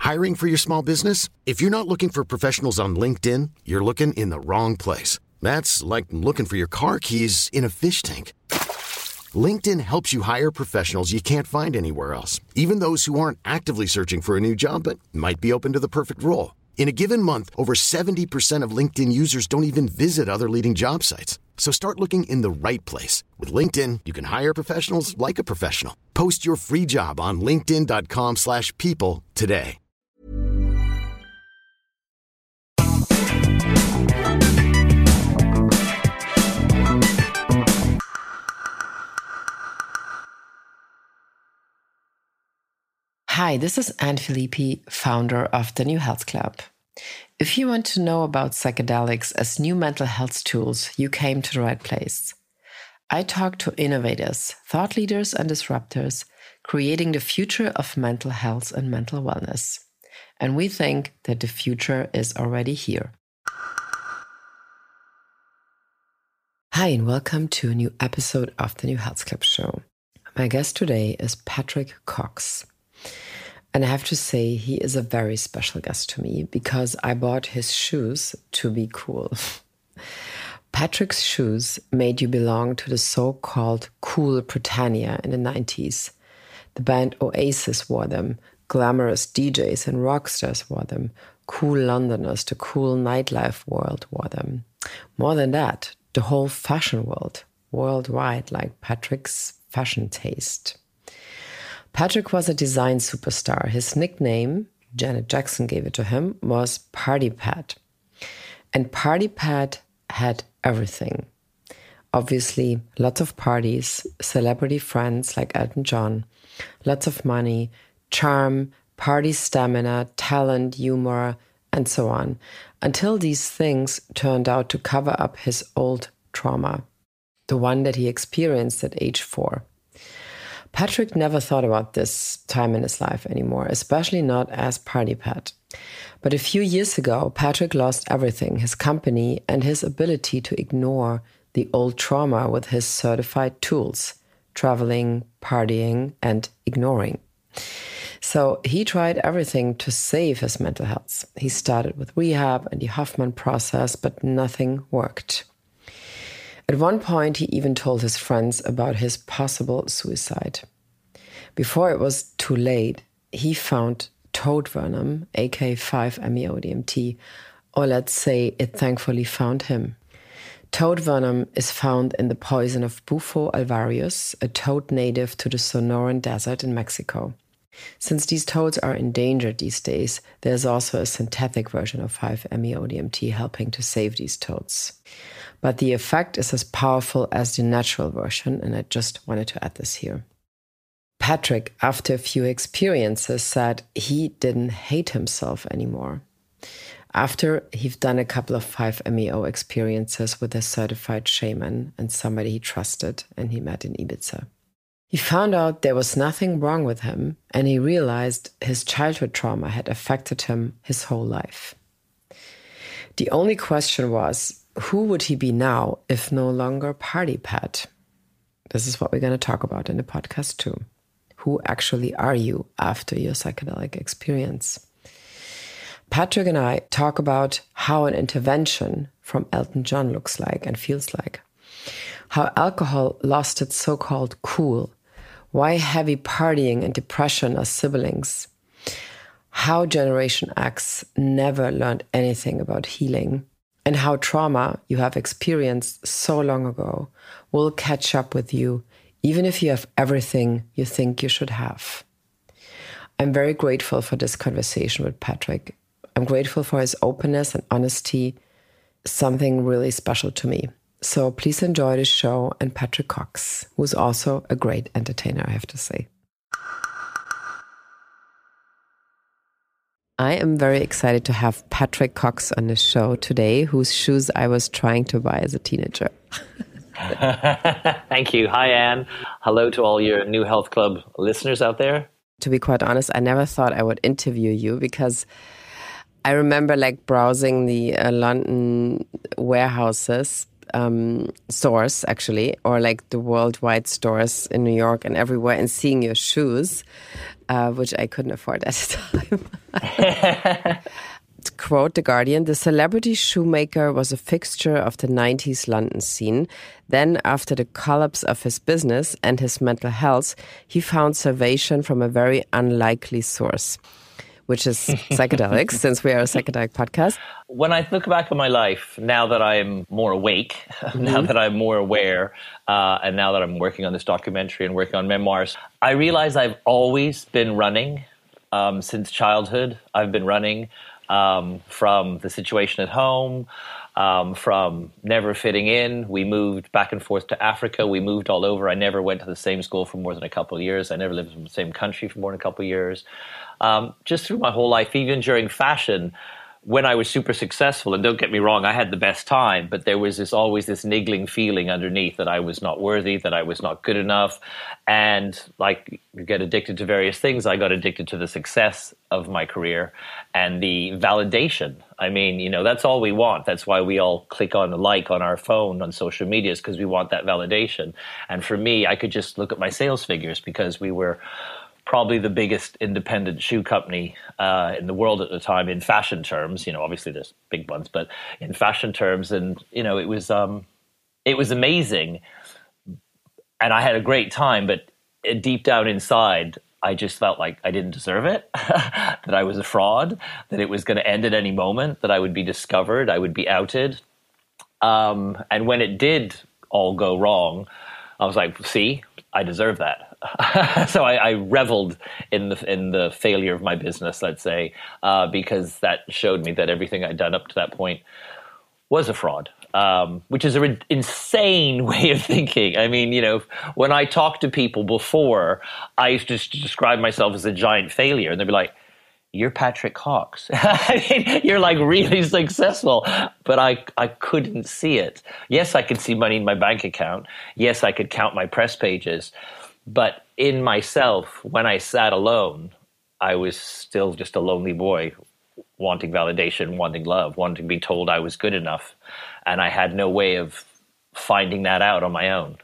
Hiring for your small business? If you're not looking for professionals on LinkedIn, you're looking in the wrong place. That's like looking for your car keys in a fish tank. LinkedIn helps you hire professionals you can't find anywhere else, even those who aren't actively searching for a new job but might be open to the perfect role. In a given month, over 70% of LinkedIn users don't even visit other leading job sites. So start looking in the right place. With LinkedIn, you can hire professionals like a professional. Post your free job on linkedin.com/people today. Hi, this is Anne Filippi, founder of the New Health Club. If you want to know about psychedelics as new mental health tools, you came to the right place. I talk to innovators, thought leaders, and disruptors, creating the future of mental health and mental wellness. And we think that the future is already here. Hi, and welcome to a new episode of the New Health Club show. My guest today is Patrick Cox. And I have to say, he is a very special guest to me because I bought his shoes to be cool. Patrick's shoes made you belong to the so-called cool Britannia in the 90s. The band Oasis wore them, glamorous DJs and rock stars wore them, cool Londoners, the cool nightlife world wore them. More than that, the whole fashion world, worldwide, like Patrick's fashion taste. Patrick was a design superstar. His nickname, Janet Jackson gave it to him, was Party Pat. And Party Pat had everything. Obviously, lots of parties, celebrity friends like Elton John, lots of money, charm, party stamina, talent, humor, and so on, until these things turned out to cover up his old trauma, the one that he experienced at age 4. Patrick never thought about this time in his life anymore, especially not as Party Pat. But a few years ago, Patrick lost everything, his company and his ability to ignore the old trauma with his certified tools, traveling, partying, and ignoring. So he tried everything to save his mental health. He started with rehab and the Hoffman process, but nothing worked. At one point, he even told his friends about his possible suicide. Before it was too late, he found toad venom, aka 5-MeO-DMT, or let's say it thankfully found him. Toad venom is found in the poison of Bufo alvarius, a toad native to the Sonoran Desert in Mexico. Since these toads are endangered these days, there's also a synthetic version of 5-MeO-DMT helping to save these toads. But the effect is as powerful as the natural version, and I just wanted to add this here. Patrick, after a few experiences, said he didn't hate himself anymore. After he'd done a couple of 5-MeO experiences with a certified shaman and somebody he trusted and he met in Ibiza. He found out there was nothing wrong with him, and he realized his childhood trauma had affected him his whole life. The only question was, who would he be now if no longer Party Pat? This is what we're going to talk about in the podcast too. Who actually are you after your psychedelic experience? Patrick and I talk about how an intervention from Elton John looks like and feels like. How alcohol lost its so-called cool. Why heavy partying and depression are siblings. How Generation X never learned anything about healing. And how trauma you have experienced so long ago will catch up with you, even if you have everything you think you should have. I'm very grateful for this conversation with Patrick. I'm grateful for his openness and honesty, something really special to me. So please enjoy the show and Patrick Cox, who's also a great entertainer, I have to say. I am very excited to have Patrick Cox on the show today, whose shoes I was trying to buy as a teenager. Thank you. Hi, Anne. Hello to all your New Health Club listeners out there. To be quite honest, I never thought I would interview you because I remember browsing the London warehouses, stores actually, or the worldwide stores in New York and everywhere, and seeing your shoes, which I couldn't afford at the time. To quote The Guardian, the celebrity shoemaker was a fixture of the 90s London scene. Then, after the collapse of his business and his mental health, he found salvation from a very unlikely source, which is psychedelics, since we are a psychedelic podcast. When I look back on my life, now that I'm more awake, now that I'm more aware, and now that I'm working on this documentary and working on memoirs, I realize I've always been running. Since childhood, I've been running. From the situation at home, from never fitting in. We moved back and forth to Africa. We moved all over. I never went to the same school for more than a couple of years. I never lived in the same country for more than a couple of years. Just through my whole life, even during fashion, when I was super successful, and don't get me wrong, I had the best time, but there was always this niggling feeling underneath that I was not worthy, that I was not good enough. And like you get addicted to various things, I got addicted to the success of my career and the validation. I mean, you know, that's all we want. That's why we all click on the like on our phone on social media, is because we want that validation. And for me, I could just look at my sales figures, because we were probably the biggest independent shoe company in the world at the time in fashion terms. You know, obviously there's big ones, but in fashion terms, and you know, it was amazing, and I had a great time. But deep down inside, I just felt like I didn't deserve it, that I was a fraud, that it was going to end at any moment, that I would be discovered, I would be outed. And when it did all go wrong, I was like, see, I deserve that. So I reveled in the failure of my business, let's say, because that showed me that everything I'd done up to that point was a fraud, which is an insane way of thinking. I mean, you know, when I talk to people before, I used to describe myself as a giant failure, and they'd be like, "You're Patrick Cox." I mean, you're like really successful, but I couldn't see it. Yes, I could see money in my bank account. Yes, I could count my press pages. But in myself, when I sat alone, I was still just a lonely boy, wanting validation, wanting love, wanting to be told I was good enough. And I had no way of finding that out on my own.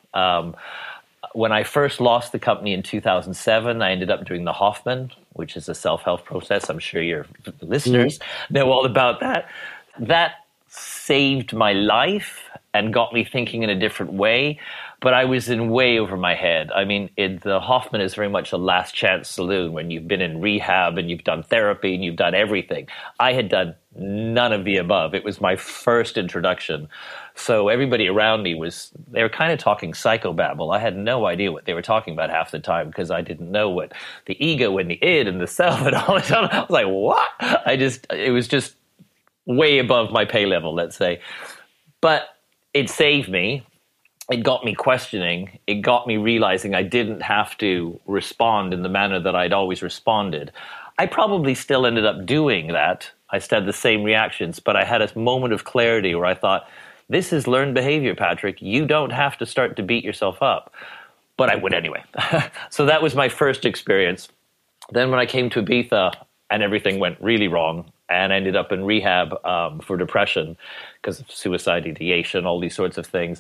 When I first lost the company in 2007, I ended up doing the Hoffman, which is a self-help process. I'm sure your listeners know all about that. That saved my life and got me thinking in a different way. But I was in way over my head. I mean, the Hoffman is very much a last chance saloon when you've been in rehab and you've done therapy and you've done everything. I had done none of the above. It was my first introduction. So everybody around me they were kind of talking psychobabble. I had no idea what they were talking about half the time, because I didn't know what the ego and the id and the self and all that. I was like, what? It was just way above my pay level, let's say. But it saved me. It got me questioning. It got me realizing I didn't have to respond in the manner that I'd always responded. I probably still ended up doing that. I still had the same reactions, but I had a moment of clarity where I thought, this is learned behavior, Patrick. You don't have to start to beat yourself up. But I would anyway. So that was my first experience. Then when I came to Ibiza and everything went really wrong, and I ended up in rehab for depression because of suicide ideation, all these sorts of things,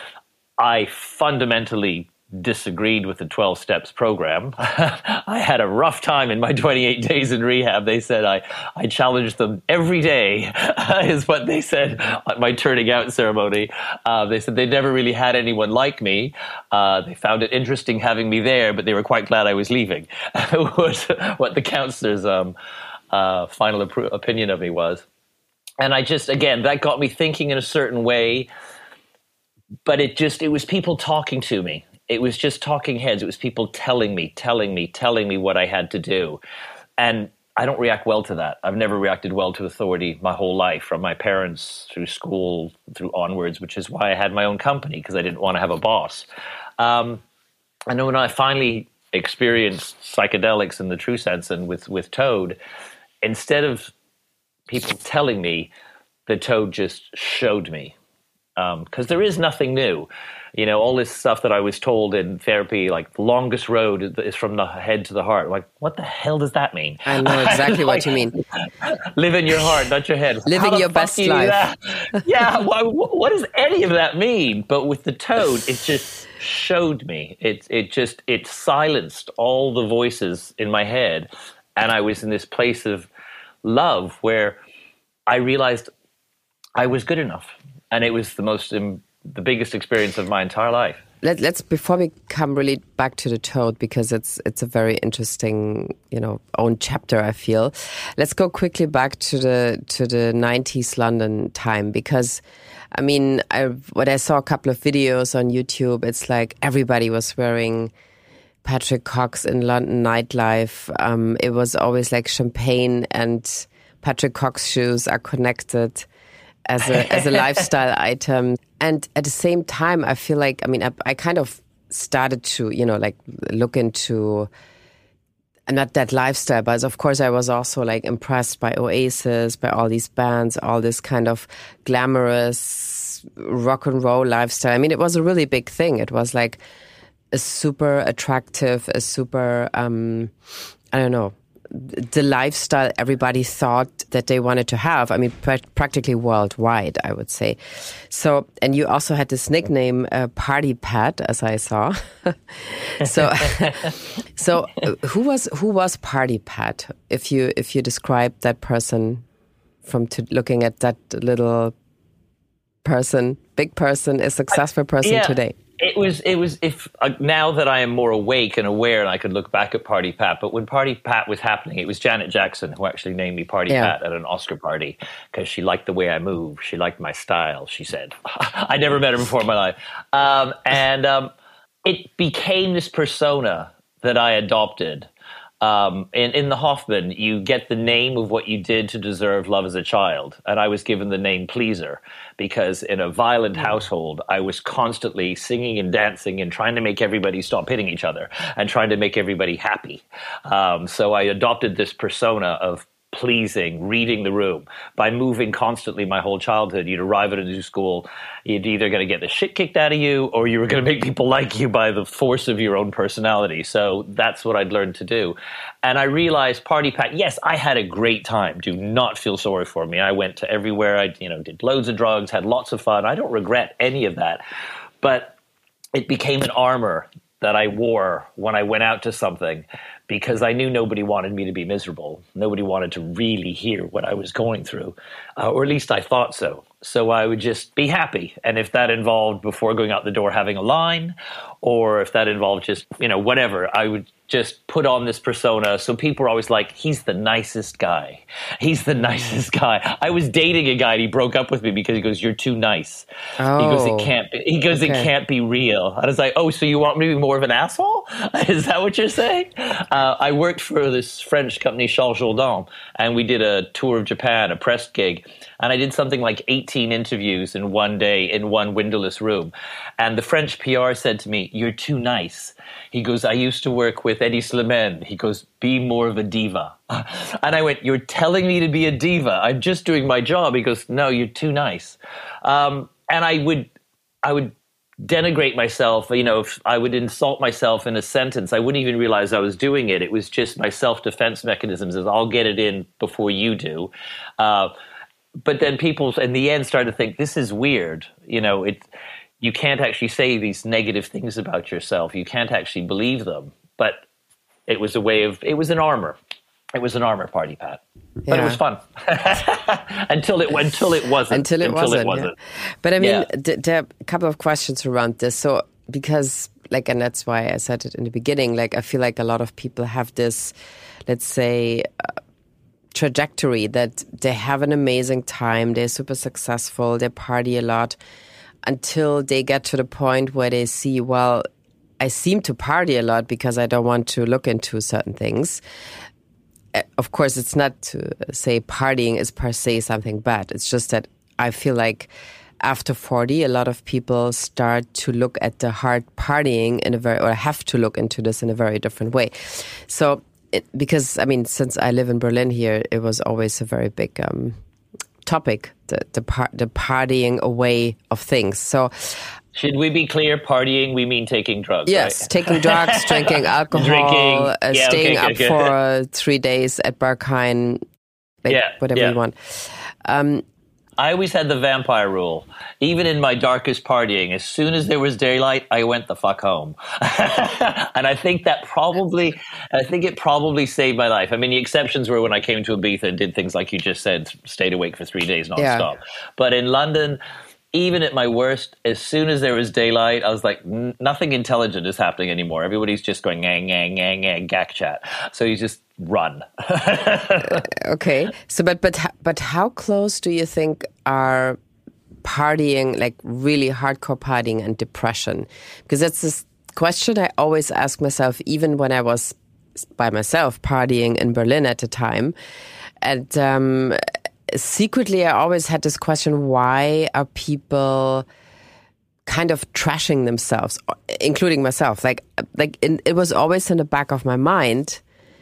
I fundamentally disagreed with the 12 Steps program. I had a rough time in my 28 days in rehab. They said I challenged them every day, is what they said at my turning out ceremony. They said they never really had anyone like me. They found it interesting having me there, but they were quite glad I was leaving, was what the counselor's final opinion of me was. And again, that got me thinking in a certain way. But it was people talking to me. It was just talking heads. It was people telling me what I had to do. And I don't react well to that. I've never reacted well to authority my whole life, from my parents through school, through onwards, which is why I had my own company, because I didn't want to have a boss. And when I finally experienced psychedelics in the true sense and with Toad, instead of people telling me, the Toad just showed me. Because there is nothing new. You know, all this stuff that I was told in therapy, like the longest road is from the head to the heart. Like, what the hell does that mean? I know exactly what you mean. Live in your heart, not your head. Living your best life. Yeah, what does any of that mean? But with the Toad, it just showed me. It silenced all the voices in my head. And I was in this place of love where I realized I was good enough. And it was the biggest experience of my entire life. Let's before we come really back to the Toad, because it's a very interesting, own chapter, I feel. Let's go quickly back to the 90s London time, because when I saw a couple of videos on YouTube, it's like everybody was wearing Patrick Cox in London nightlife. It was always like champagne and Patrick Cox shoes are connected as a lifestyle item. And at the same time, I feel like, I kind of started to, look into, not that lifestyle, but of course I was also like impressed by Oasis, by all these bands, all this kind of glamorous rock and roll lifestyle. It was a really big thing. It was like a super attractive, a super, the lifestyle everybody thought that they wanted to have. Practically worldwide, I would say. So, and you also had this nickname, Party Pat, as I saw. So who was Party Pat? If you describe that person looking at that little person, big person, a successful person today. It was if now that I am more awake and aware and I could look back at Party Pat, but when Party Pat was happening, it was Janet Jackson who actually named me Party Pat at an Oscar party because she liked the way I move. She liked my style, she said. I never met her before in my life. It became this persona that I adopted. In the Hoffman, you get the name of what you did to deserve love as a child. And I was given the name Pleaser because in a violent household, I was constantly singing and dancing and trying to make everybody stop hitting each other and trying to make everybody happy. So I adopted this persona of pleasing, reading the room. By moving constantly my whole childhood, you'd arrive at a new school, you'd either going to get the shit kicked out of you or you were going to make people like you by the force of your own personality. So that's what I'd learned to do. And I realized Party Pat, yes, I had a great time. Do not feel sorry for me. I went to everywhere. I did loads of drugs, had lots of fun. I don't regret any of that. But it became an armor that I wore when I went out to something because I knew nobody wanted me to be miserable. Nobody wanted to really hear what I was going through, or at least I thought so. So I would just be happy. And if that involved before going out the door having a line, or if that involved just, whatever, I would just put on this persona. So people were always like, he's the nicest guy. He's the nicest guy. I was dating a guy and he broke up with me because he goes, you're too nice. Oh. He goes, it can't be real. I was like, oh, so you want me to be more of an asshole? Is that what you're saying? I worked for this French company, Charles Jourdan, and we did a tour of Japan, a press gig. And I did something like 18 interviews in one day in one windowless room. And the French PR said to me, you're too nice. He goes, I used to work with Eddie Slimane. He goes, be more of a diva. And I went, you're telling me to be a diva? I'm just doing my job. He goes, no, you're too nice. And I would denigrate myself. If I would insult myself in a sentence, I wouldn't even realize I was doing it. It was just my self-defense mechanisms is I'll get it in before you do. But then people in the end started to think, this is weird. You can't actually say these negative things about yourself. You can't actually believe them. But it was it was an armor. It was an armor, Party Pat. But it was fun. until it wasn't. Yeah. But there are a couple of questions around this. So, because, and that's why I said it in the beginning, I feel like a lot of people have this, let's say, trajectory that they have an amazing time, they're super successful, they party a lot, until they get to the point where they see, well, I seem to party a lot because I don't want to look into certain things. Of course, it's not to say partying is per se something bad. It's just that I feel like after 40, a lot of people start to look at the hard partying or have to look into this in a very different way. So, because, since I live in Berlin here, it was always a very big topic, the partying away of things. So, should we be clear? Partying, we mean taking drugs, yes, right? Taking drugs, drinking alcohol, staying up for 3 days at Berghain, whatever you want. I always had the vampire rule. Even in my darkest partying, as soon as there was daylight, I went the fuck home. And I think it probably saved my life. I mean, the exceptions were when I came to Ibiza and did things like you just said, stayed awake for 3 days nonstop. Yeah. But in London, even at my worst, as soon as there was daylight, I was like, nothing intelligent is happening anymore. Everybody's just going, gang, gang, gang, gang, gack chat. So you just run. Okay. So, but how close do you think are partying, like really hardcore partying, and depression? Because that's this question I always ask myself, even when I was by myself partying in Berlin at the time. And secretly, I always had this question, why are people kind of trashing themselves, including myself? It was always in the back of my mind.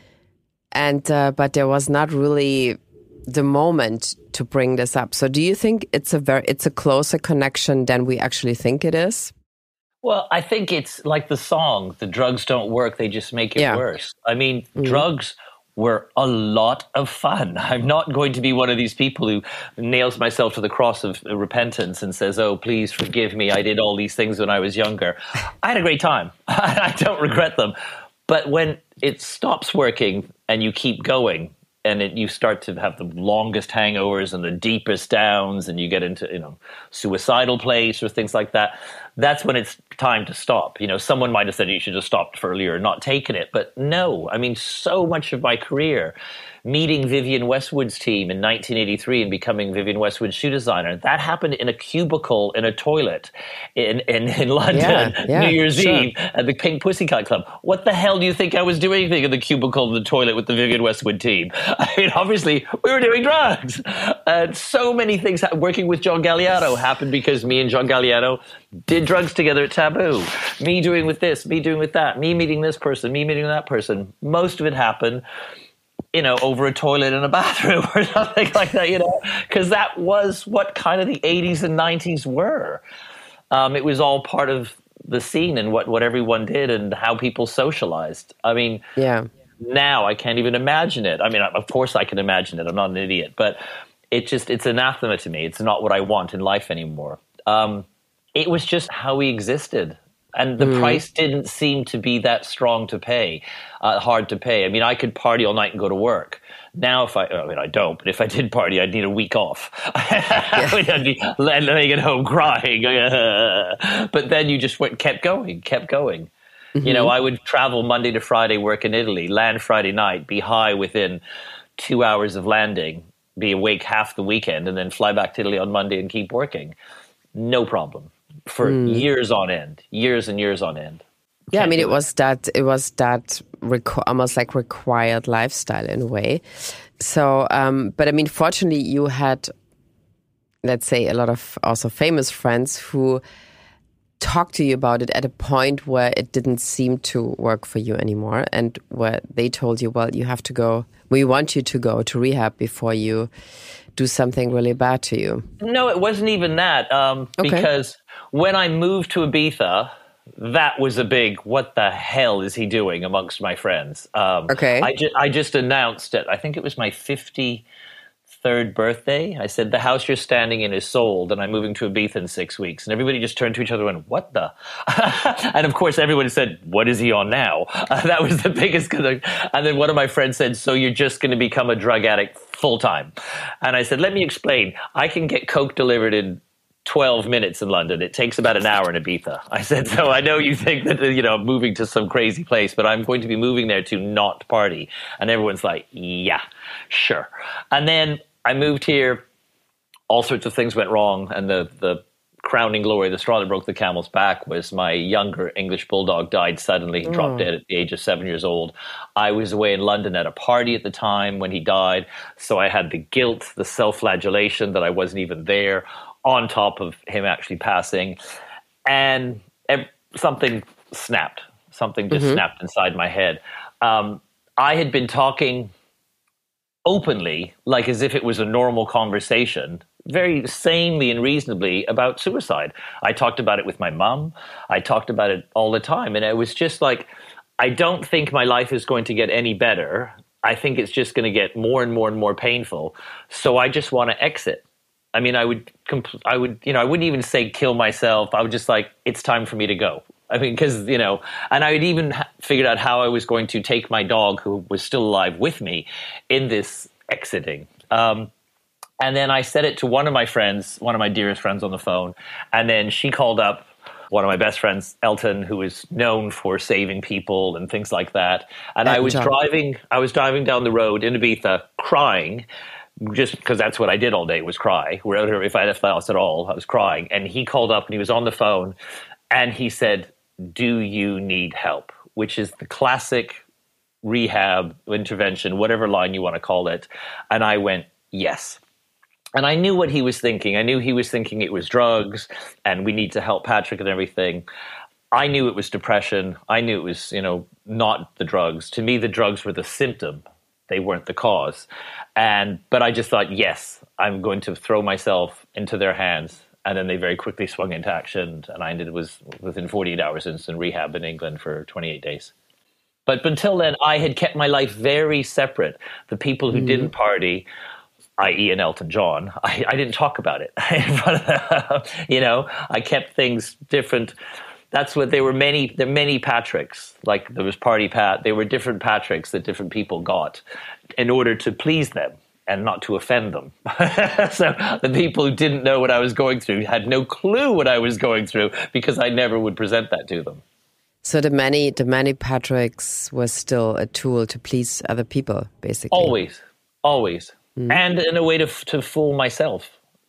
And but there was not really the moment to bring this up. So do you think it's a closer connection than we actually think it is? Well, I think it's like the song, the drugs don't work, they just make it worse. I mean, drugs were a lot of fun. I'm not going to be one of these people who nails myself to the cross of repentance and says, oh, please forgive me, I did all these things when I was younger. I had a great time. I don't regret them. But when it stops working and you keep going, and you start to have the longest hangovers and the deepest downs, and you get into, suicidal place or things like that, that's when it's time to stop. Someone might have said you should have stopped earlier and not taken it. But no, I mean, so much of my career, meeting Vivienne Westwood's team in 1983 and becoming Vivienne Westwood's shoe designer, that happened in a cubicle in a toilet in London, New Year's Eve at the Pink Pussycat Club. What the hell do you think I was doing in the cubicle in the toilet with the Vivienne Westwood team? I mean, obviously, we were doing drugs. And so many things, working with John Galliano happened because me and John Galliano did drugs together at Taboo. Me doing with this, me doing with that, me meeting this person, me meeting that person. Most of it happened over a toilet in a bathroom or something like that, because that was what kind of the 80s and 90s were. It was all part of the scene and what everyone did and how people socialized. I mean, now I can't even imagine it. I mean, of course I can imagine it. I'm not an idiot, but it's anathema to me. It's not what I want in life anymore. It was just how we existed. And the price didn't seem to be that strong to pay, hard to pay. I mean, I could party all night and go to work. Now, I don't, but if I did party, I'd need a week off. I'd be laying at home crying. But then you just kept going. Mm-hmm. I would travel Monday to Friday, work in Italy, land Friday night, be high within 2 hours of landing, be awake half the weekend, and then fly back to Italy on Monday and keep working. No problem. For years on end, years and years on end. Yeah, I mean, it was that almost like required lifestyle in a way. So, but I mean, fortunately, you had, let's say, a lot of also famous friends who talked to you about it at a point where it didn't seem to work for you anymore, and where they told you, well, you have to go, we want you to go to rehab before you do something really bad to you. No, it wasn't even that, because when I moved to Ibiza, that was a big, what the hell is he doing amongst my friends? I just announced it. I think it was my 53rd birthday. I said, the house you're standing in is sold and I'm moving to Ibiza in 6 weeks. And everybody just turned to each other and went, what the? And of course, everyone said, what is he on now? That was the biggest. And then one of my friends said, so you're just going to become a drug addict full time? And I said, let me explain. I can get Coke delivered in 12 minutes in London. It takes about an hour in Ibiza. I said, so I know you think that, I'm moving to some crazy place, but I'm going to be moving there to not party. And everyone's like, yeah, sure. And then I moved here. All sorts of things went wrong. And the crowning glory, the straw that broke the camel's back, was my younger English bulldog died suddenly. He dropped dead at the age of 7 years old. I was away in London at a party at the time when he died. So I had the guilt, the self-flagellation that I wasn't even there, on top of him actually passing. And something snapped. Something just snapped inside my head. I had been talking openly, like as if it was a normal conversation, very sanely and reasonably about suicide. I talked about it with my mom. I talked about it all the time. And it was just like, I don't think my life is going to get any better. I think it's just going to get more and more and more painful. So I just want to exit. I mean, I would, I wouldn't even say kill myself. I would just like, it's time for me to go. I mean, because, and I had even figured out how I was going to take my dog, who was still alive with me, in this exiting. And then I said it to one of my friends, one of my dearest friends on the phone. And then she called up one of my best friends, Elton, who is known for saving people and things like that. And I was driving down the road in Ibiza crying, just because that's what I did all day, was cry. If I had a thoughts at all, I was crying. And he called up and he was on the phone and he said, "Do you need help?" Which is the classic rehab intervention, whatever line you want to call it. And I went, yes. And I knew what he was thinking. I knew he was thinking it was drugs and we need to help Patrick and everything. I knew it was depression. I knew it was, not the drugs. To me, the drugs were the symptom. They weren't the cause. But I just thought, yes, I'm going to throw myself into their hands. And then they very quickly swung into action. And I was within 48 hours in rehab in England for 28 days. But until then, I had kept my life very separate. The people who didn't party, i.e. and Elton John, I didn't talk about it in front of them. I kept things different. That's what there were many Patricks, like there was Party Pat. There were different Patricks that different people got in order to please them and not to offend them. So the people who didn't know what I was going through had no clue what I was going through because I never would present that to them. So the many Patricks was still a tool to please other people, basically. Always. And in a way to fool myself,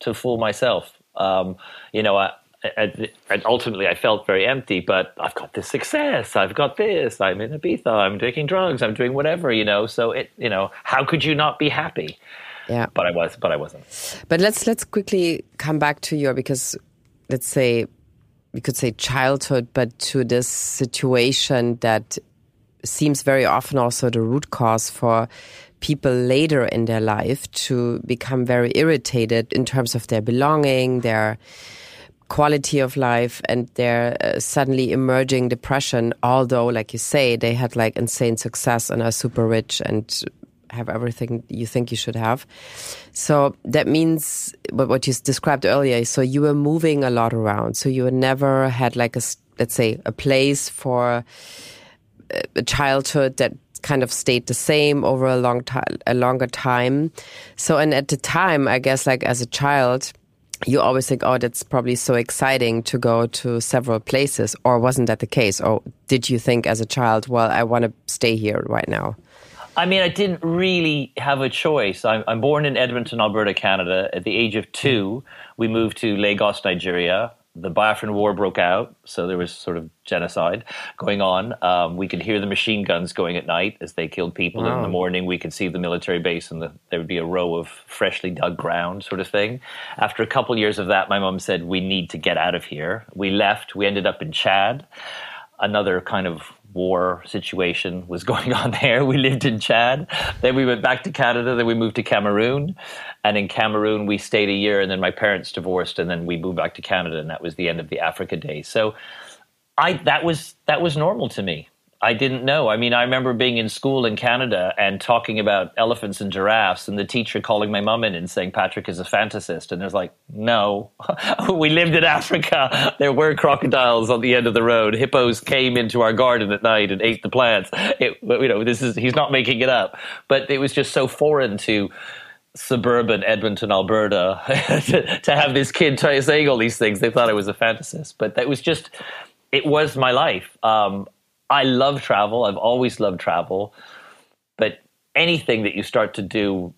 and ultimately I felt very empty, but I've got this success, I've got this, I'm in Ibiza, I'm taking drugs, I'm doing whatever, so how could you not be happy? Yeah. But I wasn't. But let's quickly come back to because let's say, we could say childhood, but to this situation that seems very often also the root cause for people later in their life to become very irritated in terms of their belonging, their quality of life, and their suddenly emerging depression, although, like you say, they had like insane success and are super rich and have everything you think you should have. So that means what you described earlier, so you were moving a lot around. So you never had like let's say a place for a childhood that kind of stayed the same over a longer time. So, and at the time, I guess, like as a child, you always think, oh, that's probably so exciting to go to several places. Or wasn't that the case? Or did you think as a child, well, I want to stay here right now? I mean, I didn't really have a choice. I'm born in Edmonton, Alberta, Canada. At the age of 2, we moved to Lagos, Nigeria. The Biafran War broke out, so there was sort of genocide going on. We could hear the machine guns going at night as they killed people. Wow. In the morning, we could see the military base, and there would be a row of freshly dug ground sort of thing. After a couple years of that, my mom said, we need to get out of here. We left. We ended up in Chad. Another kind of war situation was going on there. We lived in Chad. Then we went back to Canada. Then we moved to Cameroon. And in Cameroon, we stayed a year. And then my parents divorced. And then we moved back to Canada. And that was the end of the Africa days. So that was normal to me. I didn't know. I mean, I remember being in school in Canada and talking about elephants and giraffes, and the teacher calling my mum in and saying, Patrick is a fantasist. And I was like, no, we lived in Africa. There were crocodiles on the end of the road. Hippos came into our garden at night and ate the plants. He's not making it up. But it was just so foreign to suburban Edmonton, Alberta, to have this kid saying all these things. They thought I was a fantasist. But it was my life. I love travel. I've always loved travel. But anything that you start to do,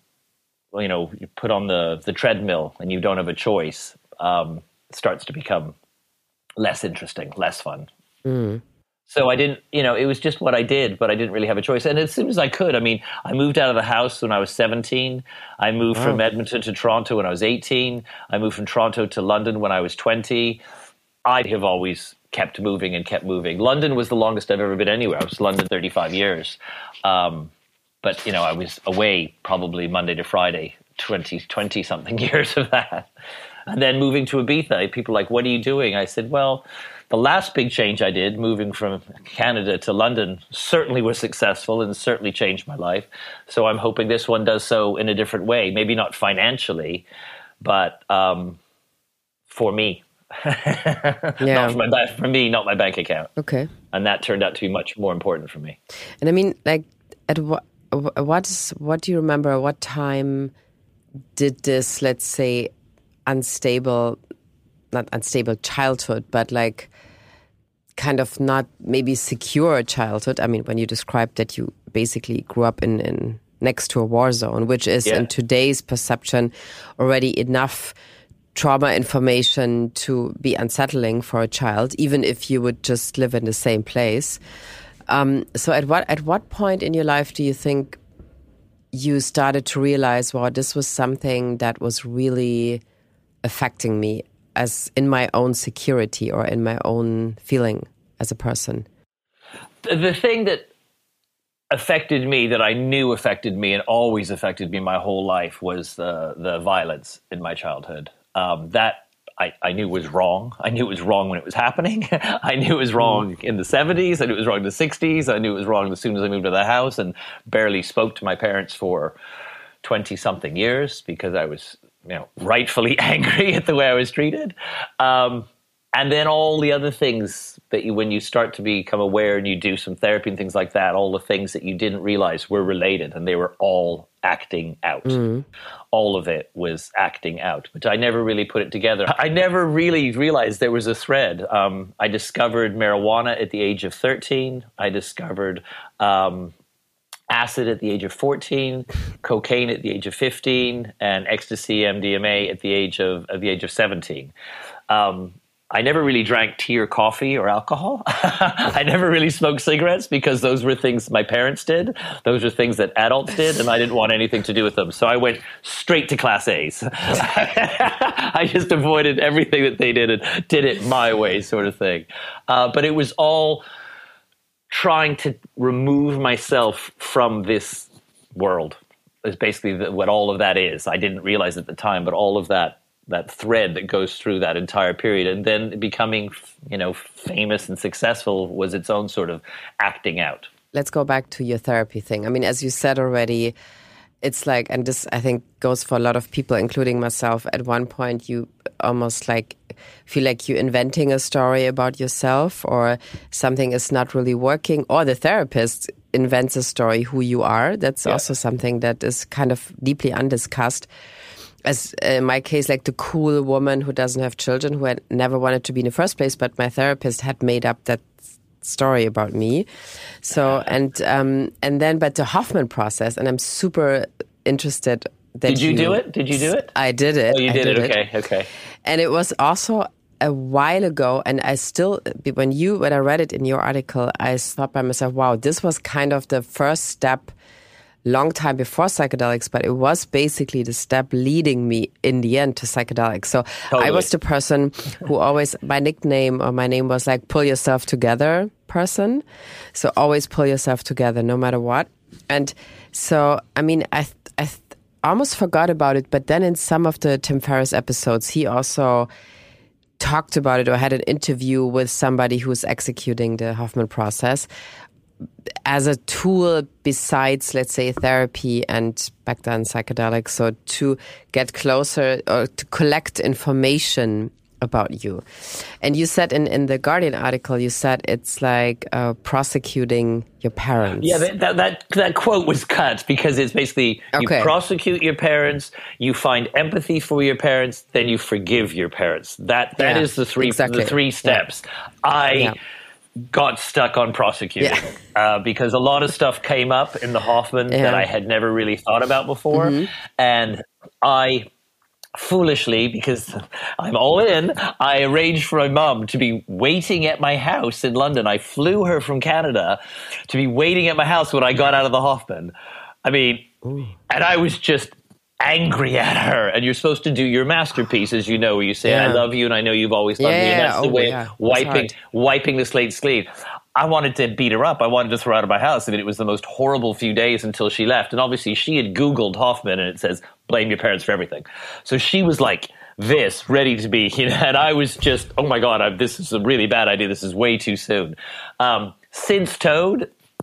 you put on the treadmill and you don't have a choice, starts to become less interesting, less fun. Mm. So I didn't, it was just what I did, but I didn't really have a choice. And as soon as I could, I moved out of the house when I was 17. I moved from Edmonton to Toronto when I was 18. I moved from Toronto to London when I was 20. I have always kept moving and kept moving. London was the longest I've ever been anywhere. I was in London 35 years. But, I was away probably Monday to Friday, 20 something years of that. And then moving to Ibiza, people are like, what are you doing? I said, well, the last big change I did, moving from Canada to London, certainly was successful and certainly changed my life. So I'm hoping this one does so in a different way. Maybe not financially, but for me, not for me, not my bank account. Okay. And that turned out to be much more important for me. And I mean, like, at what do you remember? What time did this, let's say, not unstable childhood, but like kind of not maybe secure childhood? I mean, when you described that you basically grew up in next to a war zone, which is in today's perception already enough trauma information to be unsettling for a child, even if you would just live in the same place. So at what point in your life do you think you started to realize, wow, this was something that was really affecting me as in my own security or in my own feeling as a person? The thing that affected me, that I knew affected me and always affected me my whole life, was the violence in my childhood. That I knew was wrong. I knew it was wrong when it was happening. I knew it was wrong in the 70s. I knew it was wrong in the 60s. I knew it was wrong as soon as I moved to the house and barely spoke to my parents for 20-something years because I was, rightfully angry at the way I was treated. And then all the other things that when you start to become aware and you do some therapy and things like that, all the things that you didn't realize were related, and they were all acting out. All of it was acting out, but I never really put it together. I never really realized there was a thread. I discovered marijuana at the age of 13. I discovered acid at the age of 14, cocaine at the age of 15, and ecstasy, MDMA at the age of 17. I never really drank tea or coffee or alcohol. I never really smoked cigarettes because those were things my parents did. Those were things that adults did, and I didn't want anything to do with them. So I went straight to Class A's. I just avoided everything that they did and did it my way, sort of thing. But it was all trying to remove myself from this world is basically what all of that is. I didn't realize at the time, but all of that thread that goes through that entire period, and then becoming, famous and successful was its own sort of acting out. Let's go back to your therapy thing. I mean, as you said already, it's like, and this I think goes for a lot of people, including myself, at one point you almost like feel like you're inventing a story about yourself, or something is not really working, or the therapist invents a story who you are. That's also something that is kind of deeply undiscussed. As in my case, like the cool woman who doesn't have children, who had never wanted to be in the first place, but my therapist had made up that story about me. So, and then, but the Hoffman process, and I'm super interested that Did you do it? Did you do it? I did it. Oh, you did it. Okay. And it was also a while ago, and I still, when I read it in your article, I thought by myself, wow, this was kind of the first step long time before psychedelics, but it was basically the step leading me in the end to psychedelics. So totally. I was the person who always, my nickname or my name was like, pull yourself together person. So always pull yourself together no matter what. And so, I mean, I almost forgot about it, but then in some of the Tim Ferriss episodes, he also talked about it or had an interview with somebody who's executing the Hoffman process as a tool besides, let's say, therapy and back then psychedelics, so to get closer or to collect information about you. And you said in the Guardian article, you said it's like prosecuting your parents. Yeah, that quote was cut because it's basically you prosecute your parents, you find empathy for your parents, then you forgive your parents. That is the three steps. I got stuck on prosecuting because a lot of stuff came up in the Hoffman that I had never really thought about before. And I foolishly, because I'm all in, I arranged for my mom to be waiting at my house in London. I flew her from Canada to be waiting at my house when I got out of the Hoffman. I mean, and I was just angry at her. And you're supposed to do your masterpiece, as you know, where you say, I love you and I know you've always loved me. And that's the way of wiping the slate clean. I wanted to beat her up. I wanted to throw her out of my house. I mean, it was the most horrible few days until she left. And obviously she had Googled Hoffman and it says, blame your parents for everything. So she was like this, ready to be, and I was just, oh my God, this is a really bad idea. This is way too soon. Since Toad,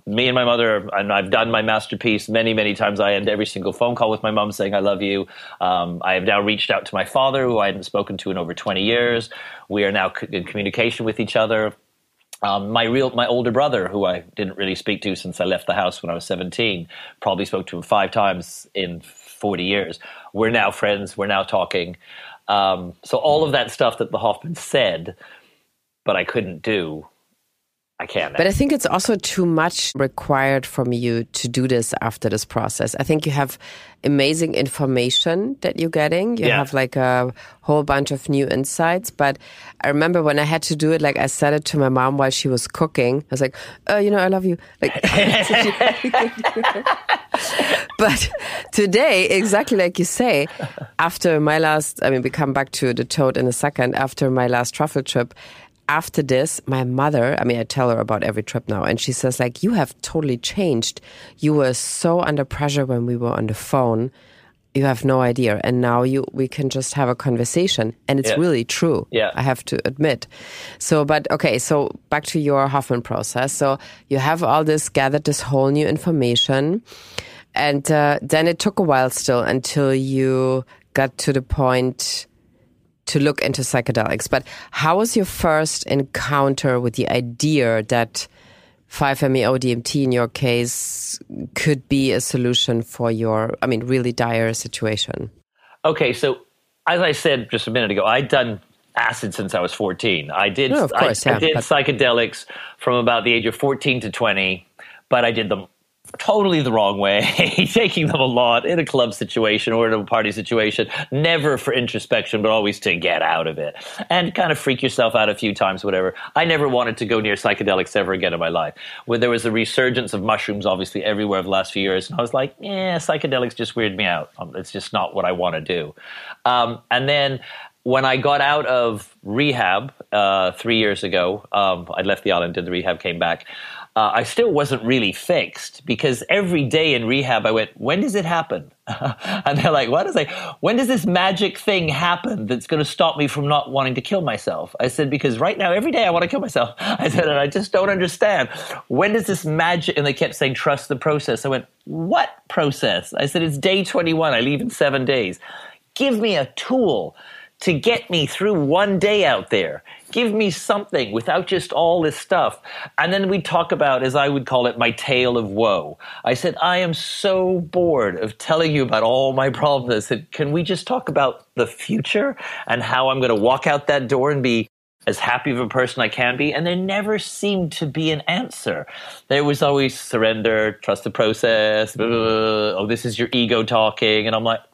me and my mother, and I've done my masterpiece many, many times. I end every single phone call with my mom saying, I love you. I have now reached out to my father, who I hadn't spoken to in over 20 years. We are now in communication with each other. My older brother, who I didn't really speak to since I left the house when I was 17, probably spoke to him 5 times in 40 years. We're now friends. We're now talking. So all of that stuff that the Hoffman said, but I couldn't do, I can't now. But I think it's also too much required from you to do this after this process. I think you have amazing information that you're getting. You have like a whole bunch of new insights. But I remember when I had to do it, like I said it to my mom while she was cooking. I was like, I love you. Like, but today, exactly like you say, after my last, we come back to the toad in a second, after my last truffle trip, after this, my mother, I tell her about every trip now, and she says, like, you have totally changed. You were so under pressure when we were on the phone. You have no idea. And now we can just have a conversation. And it's really true, I have to admit. So back to your Hoffman process. So you have all this, gathered this whole new information. And then it took a while still until you got to the point to look into psychedelics. But how was your first encounter with the idea that 5-MeO-DMT in your case could be a solution for your, really dire situation? Okay, so as I said just a minute ago, I'd done acid since I was 14. I did psychedelics from about the age of 14 to 20, but I did them totally the wrong way, taking them a lot in a club situation or in a party situation, never for introspection, but always to get out of it and kind of freak yourself out a few times, whatever. I never wanted to go near psychedelics ever again in my life. When there was a resurgence of mushrooms, obviously, everywhere over the last few years, and I was like, psychedelics just weird me out. It's just not what I want to do. And then when I got out of rehab 3 years ago, I left the island, did the rehab, came back. I still wasn't really fixed because every day in rehab I went, when does it happen? And they're like, what? I was like, when does this magic thing happen that's going to stop me from not wanting to kill myself? I said, because right now, every day I want to kill myself. I said, and I just don't understand. When does this magic? And they kept saying, trust the process. I went, what process? I said, it's day 21. I leave in 7 days. Give me a tool to get me through one day out there. Give me something without just all this stuff. And then we talk about, as I would call it, my tale of woe. I said, I am so bored of telling you about all my problems. I said, can we just talk about the future and how I'm going to walk out that door and be as happy of a person I can be? And there never seemed to be an answer. There was always surrender, trust the process, blah, blah, blah. Oh, this is your ego talking. And I'm like,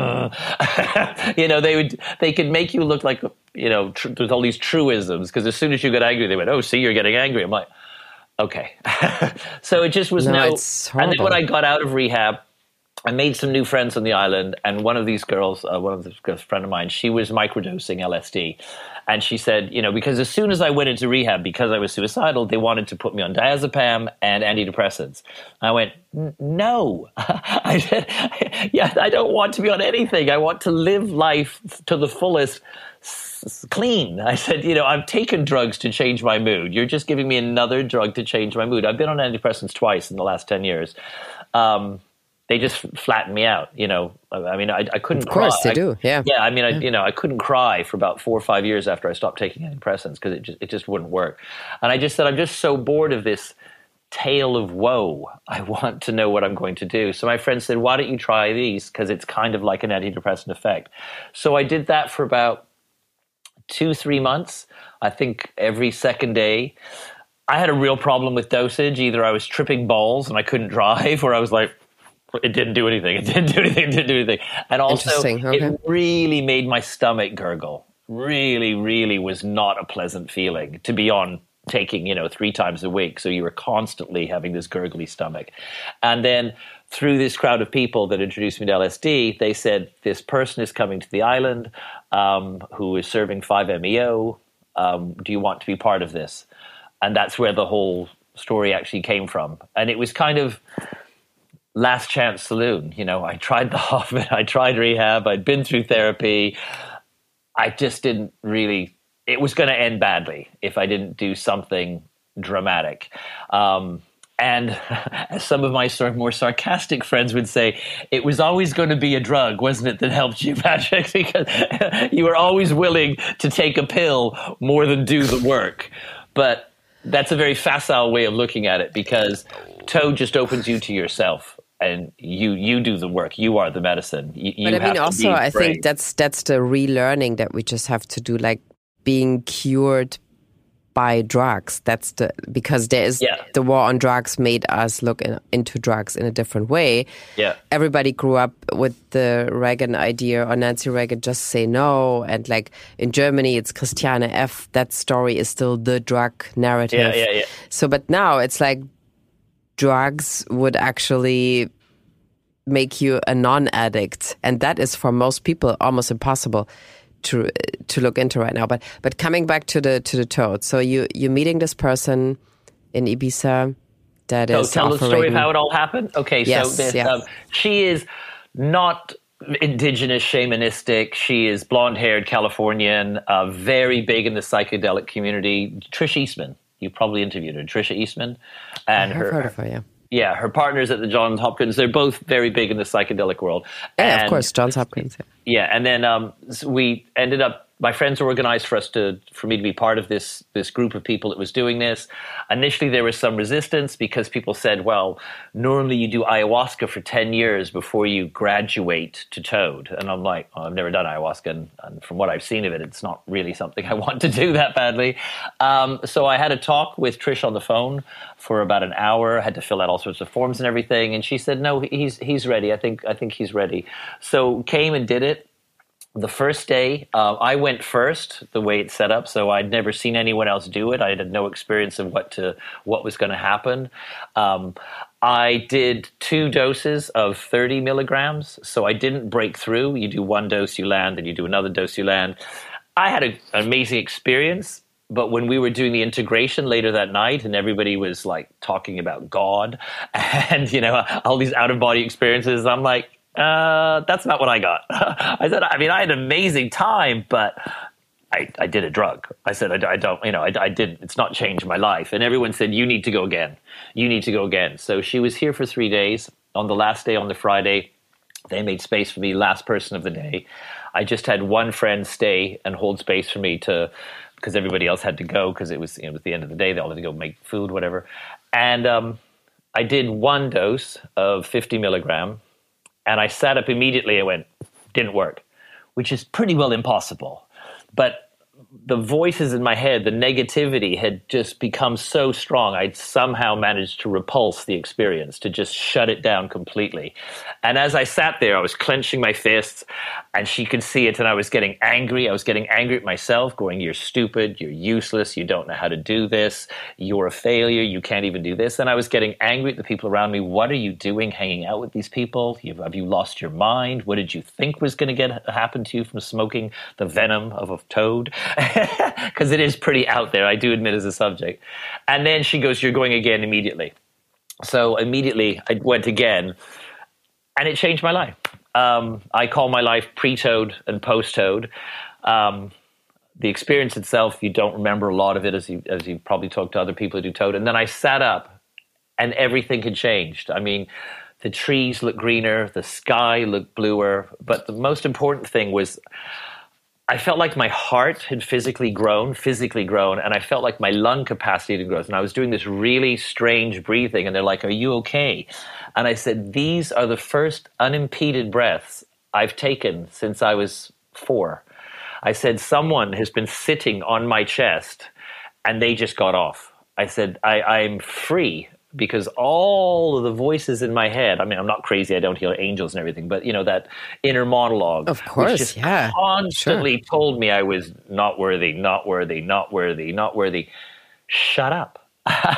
they could make you look like, there's all these truisms, because as soon as you get angry, they went, oh, see, you're getting angry. I'm like, okay. So it just was it's horrible. And then when I got out of rehab, I made some new friends on the island, and one of these girls, a friend of mine, she was microdosing LSD. And she said, because as soon as I went into rehab, because I was suicidal, they wanted to put me on diazepam and antidepressants. I went, no. I said, I don't want to be on anything. I want to live life to the fullest, clean. I said, I've taken drugs to change my mood. You're just giving me another drug to change my mood. I've been on antidepressants twice in the last 10 years. They just flattened me out, I couldn't cry. Of course they do, yeah. Yeah, I couldn't cry for about 4 or 5 years after I stopped taking antidepressants because it just wouldn't work. And I just said, I'm just so bored of this tale of woe. I want to know what I'm going to do. So my friend said, why don't you try these? Because it's kind of like an antidepressant effect. So I did that for about 2-3 months. I think every second day. I had a real problem with dosage. Either I was tripping balls and I couldn't drive, or I was like, it didn't do anything. And also, It really made my stomach gurgle. Really, really was not a pleasant feeling to be on taking, 3 times a week. So you were constantly having this gurgly stomach. And then through this crowd of people that introduced me to LSD, they said, this person is coming to the island who is serving 5-MeO. Do you want to be part of this? And that's where the whole story actually came from. And it was kind of last chance saloon. I tried the Hoffman, I tried rehab, I'd been through therapy. I just didn't really, it was going to end badly if I didn't do something dramatic. And as some of my sort of more sarcastic friends would say, it was always going to be a drug, wasn't it, that helped you, Patrick? Because you were always willing to take a pill more than do the work. But that's a very facile way of looking at it, because Toad just opens you to yourself, and you do the work. You are the medicine. You but I mean, also, I brave. think that's the relearning that we just have to do, like being cured by drugs. Because there is the war on drugs made us look into drugs in a different way. Yeah. Everybody grew up with the Reagan idea, or Nancy Reagan, just say no. And like in Germany, it's Christiane F. That story is still the drug narrative. Yeah. So, but now it's like drugs would actually make you a non-addict. And that is for most people almost impossible to look into right now. But coming back to the Toad. So you're meeting this person in Ibiza that is tell the story of how it all happened? Okay, yes, so she is not indigenous, shamanistic. She is blonde-haired Californian, very big in the psychedelic community. Trish Eastman. You probably interviewed her, Tricia Eastman. And I've heard of her, yeah. Yeah, her partners at the Johns Hopkins, they're both very big in the psychedelic world. Yeah, of course, Johns Hopkins. Yeah, and then we ended up, my friends organized for me to be part of this group of people that was doing this. Initially, there was some resistance because people said, well, normally you do ayahuasca for 10 years before you graduate to Toad. And I'm like, I've never done ayahuasca, and from what I've seen of it, it's not really something I want to do that badly. So I had a talk with Trish on the phone for about an hour. I had to fill out all sorts of forms and everything. And she said, no, he's ready. I think he's ready. So came and did it. The first day, I went first, the way it's set up, so I'd never seen anyone else do it. I had no experience of what was going to happen. I did 2 doses of 30 milligrams, so I didn't break through. You do 1 dose, you land, and you do another dose, you land. I had an amazing experience, but when we were doing the integration later that night, and everybody was like talking about God and all these out-of-body experiences, I'm like, that's not what I got. I said, I had an amazing time, but I did a drug. I said, I didn't, it's not changed my life. And everyone said, you need to go again. You need to go again. So she was here for 3 days. On the last day, on the Friday, they made space for me, last person of the day. I just had one friend stay and hold space for me because everybody else had to go because it was, it was the end of the day. They all had to go make food, whatever. And I did 1 dose of 50 milligram. And I sat up immediately. I went, didn't work, which is pretty well impossible. But the voices in my head, the negativity had just become so strong. I'd somehow managed to repulse the experience, to just shut it down completely. And as I sat there, I was clenching my fists, and she could see it, and I was getting angry. I was getting angry at myself, going, you're stupid, you're useless, you don't know how to do this, you're a failure, you can't even do this. And I was getting angry at the people around me. What are you doing hanging out with these people? Have you lost your mind? What did you think was going to happen to you from smoking the venom of a toad? Because it is pretty out there, I do admit, as a subject. And then she goes, you're going again immediately. So immediately I went again, and it changed my life. I call my life pre-Toad and post-Toad. The experience itself, you don't remember a lot of it, as you probably talk to other people who do Toad. And then I sat up, and everything had changed. I mean, the trees looked greener, the sky looked bluer, but the most important thing was I felt like my heart had physically grown, and I felt like my lung capacity had grown. And I was doing this really strange breathing, and they're like, are you okay? And I said, these are the first unimpeded breaths I've taken since I was 4. I said, someone has been sitting on my chest, and they just got off. I said, I'm free. Because all of the voices in my head, I mean, I'm not crazy, I don't hear angels and everything, but, that inner monologue. Of course, which just yeah. constantly told me I was not worthy, not worthy, not worthy, not worthy. Shut up.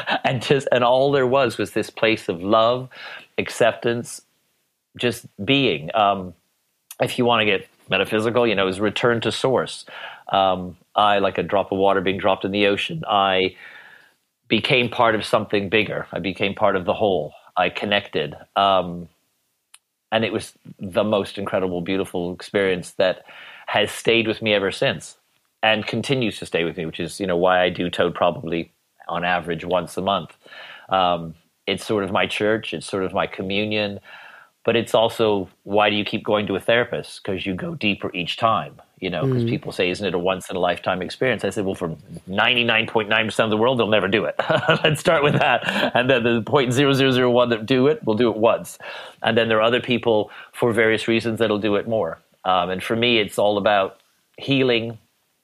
and all there was this place of love, acceptance, just being. If you want to get metaphysical, it was return to source. I, like a drop of water being dropped in the ocean, I became part of something bigger. I became part of the whole. I connected. And it was the most incredible, beautiful experience that has stayed with me ever since and continues to stay with me, which is, why I do Toad probably on average once a month. It's sort of my church. It's sort of my communion. But it's also, why do you keep going to a therapist? Because you go deeper each time, because people say, isn't it a once-in-a-lifetime experience? I said, well, for 99.9% of the world, they'll never do it. Let's start with that. And then the 0.0001 that do it, will do it once. And then there are other people, for various reasons, that'll do it more. And for me, it's all about healing,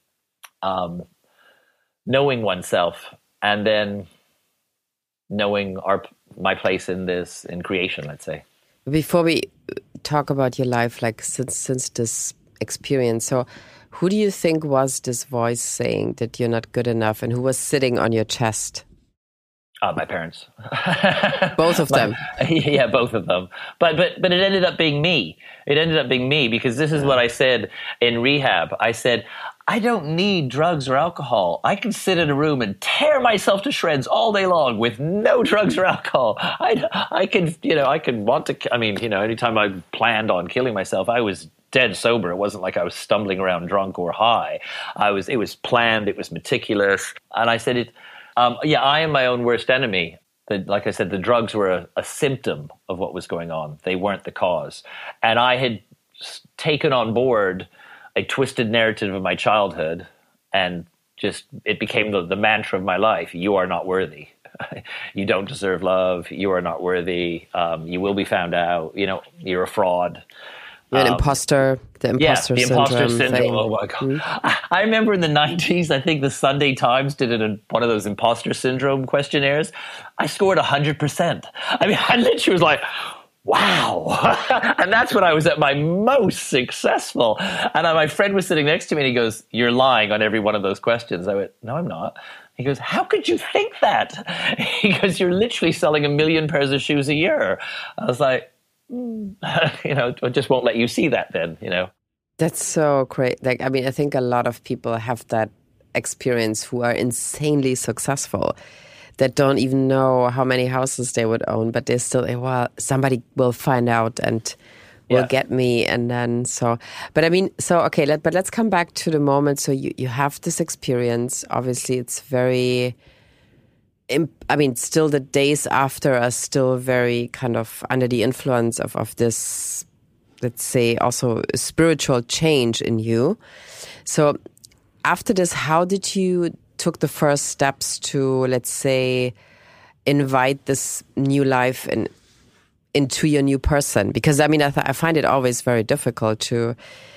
knowing oneself, and then knowing my place in creation, let's say. Before we talk about your life, like since this experience, so who do you think was this voice saying that you're not good enough, and who was sitting on your chest? My parents. Both of them. Yeah, both of them. But it ended up being me. It ended up being me because this is what I said in rehab. I said, I don't need drugs or alcohol. I can sit in a room and tear myself to shreds all day long with no drugs or alcohol. I can want to, anytime I planned on killing myself, I was dead sober. It wasn't like I was stumbling around drunk or high. It was planned. It was meticulous. And I said I am my own worst enemy. Like I said, the drugs were a symptom of what was going on. They weren't the cause. And I had taken on board a twisted narrative of my childhood, and it became the mantra of my life. You are not worthy. You don't deserve love. You are not worthy. You will be found out. You're a fraud. You're an imposter. The imposter syndrome. Thing. Oh my God. I remember in the 90s, I think the Sunday Times did one of those imposter syndrome questionnaires. I scored 100%. I literally was like, wow. And that's when I was at my most successful. And my friend was sitting next to me and he goes, you're lying on every one of those questions. I went, no, I'm not. He goes, how could you think that? He goes, you're literally selling 1 million pairs of shoes a year. I was like, I just won't let you see that then, That's so great. I think a lot of people have that experience who are insanely successful, that don't even know how many houses they would own, but they're still, well, somebody will find out and will get me. And then, but let's come back to the moment. So you have this experience. Obviously, it's very, still the days after are still very kind of under the influence of this, let's say, also spiritual change in you. So after this, how did you took the first steps to, let's say, invite this new life into your new person? Because I find it always very difficult to,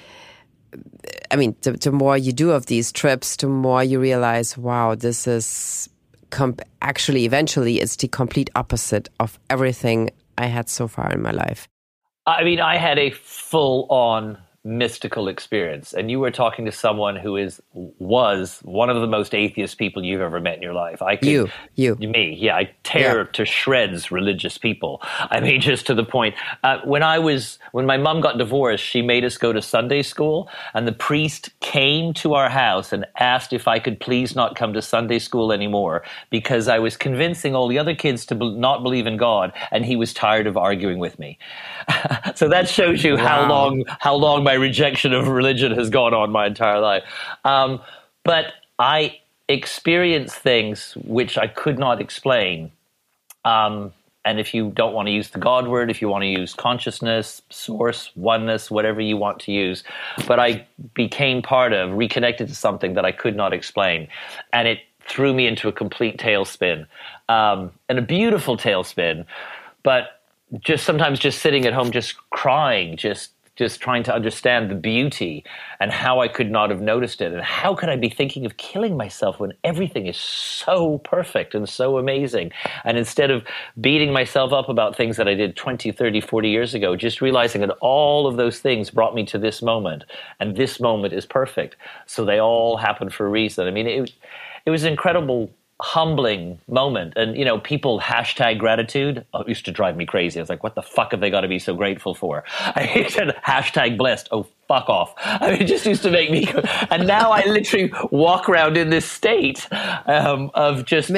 the more you do of these trips, the more you realize, wow, this is actually eventually it's the complete opposite of everything I had so far in my life. I had a full-on mystical experience, and you were talking to someone who was one of the most atheist people you've ever met in your life. Me, I tear to shreds religious people. Just to the point. When my mom got divorced, she made us go to Sunday school, and the priest came to our house and asked if I could please not come to Sunday school anymore because I was convincing all the other kids to not believe in God, and he was tired of arguing with me. So that shows you how long my rejection of religion has gone on my entire life. But I experienced things which I could not explain. And if you don't want to use the God word, if you want to use consciousness, source, oneness, whatever you want to use. But I became reconnected to something that I could not explain. And it threw me into a complete tailspin. And a beautiful tailspin. But sometimes sitting at home, just crying, just trying to understand the beauty and how I could not have noticed it. And how could I be thinking of killing myself when everything is so perfect and so amazing? And instead of beating myself up about things that I did 20, 30, 40 years ago, just realizing that all of those things brought me to this moment. And this moment is perfect. So they all happen for a reason. It was incredible, humbling moment. And, people hashtag gratitude. Oh, it used to drive me crazy. I was like, what the fuck have they got to be so grateful for? I said hashtag blessed. Oh, fuck off. It just used to make me go. And now I literally walk around in this state of just,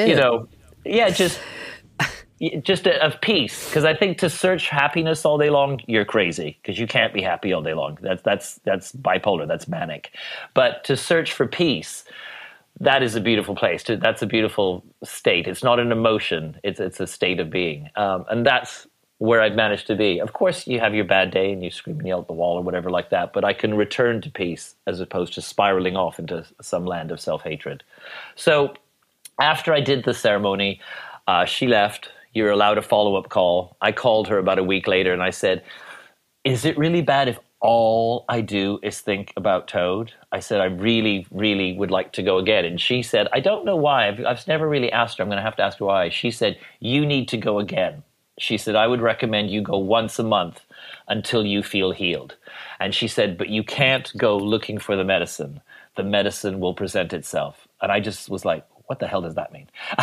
of peace. Because I think to search happiness all day long, you're crazy. Because you can't be happy all day long. That's bipolar. That's manic. But to search for peace, that is a beautiful place. That's a beautiful state. It's not an emotion. It's a state of being. And that's where I've managed to be. Of course, you have your bad day and you scream and yell at the wall or whatever like that, but I can return to peace as opposed to spiraling off into some land of self-hatred. So after I did the ceremony, she left. You're allowed a follow-up call. I called her about a week later and I said, is it really bad if all I do is think about Toad? I said, I really, really would like to go again. And she said, I don't know why. I've never really asked her. I'm going to have to ask her why. She said, you need to go again. She said, I would recommend you go once a month until you feel healed. And she said, but you can't go looking for the medicine. The medicine will present itself. And I just was like, what the hell does that mean?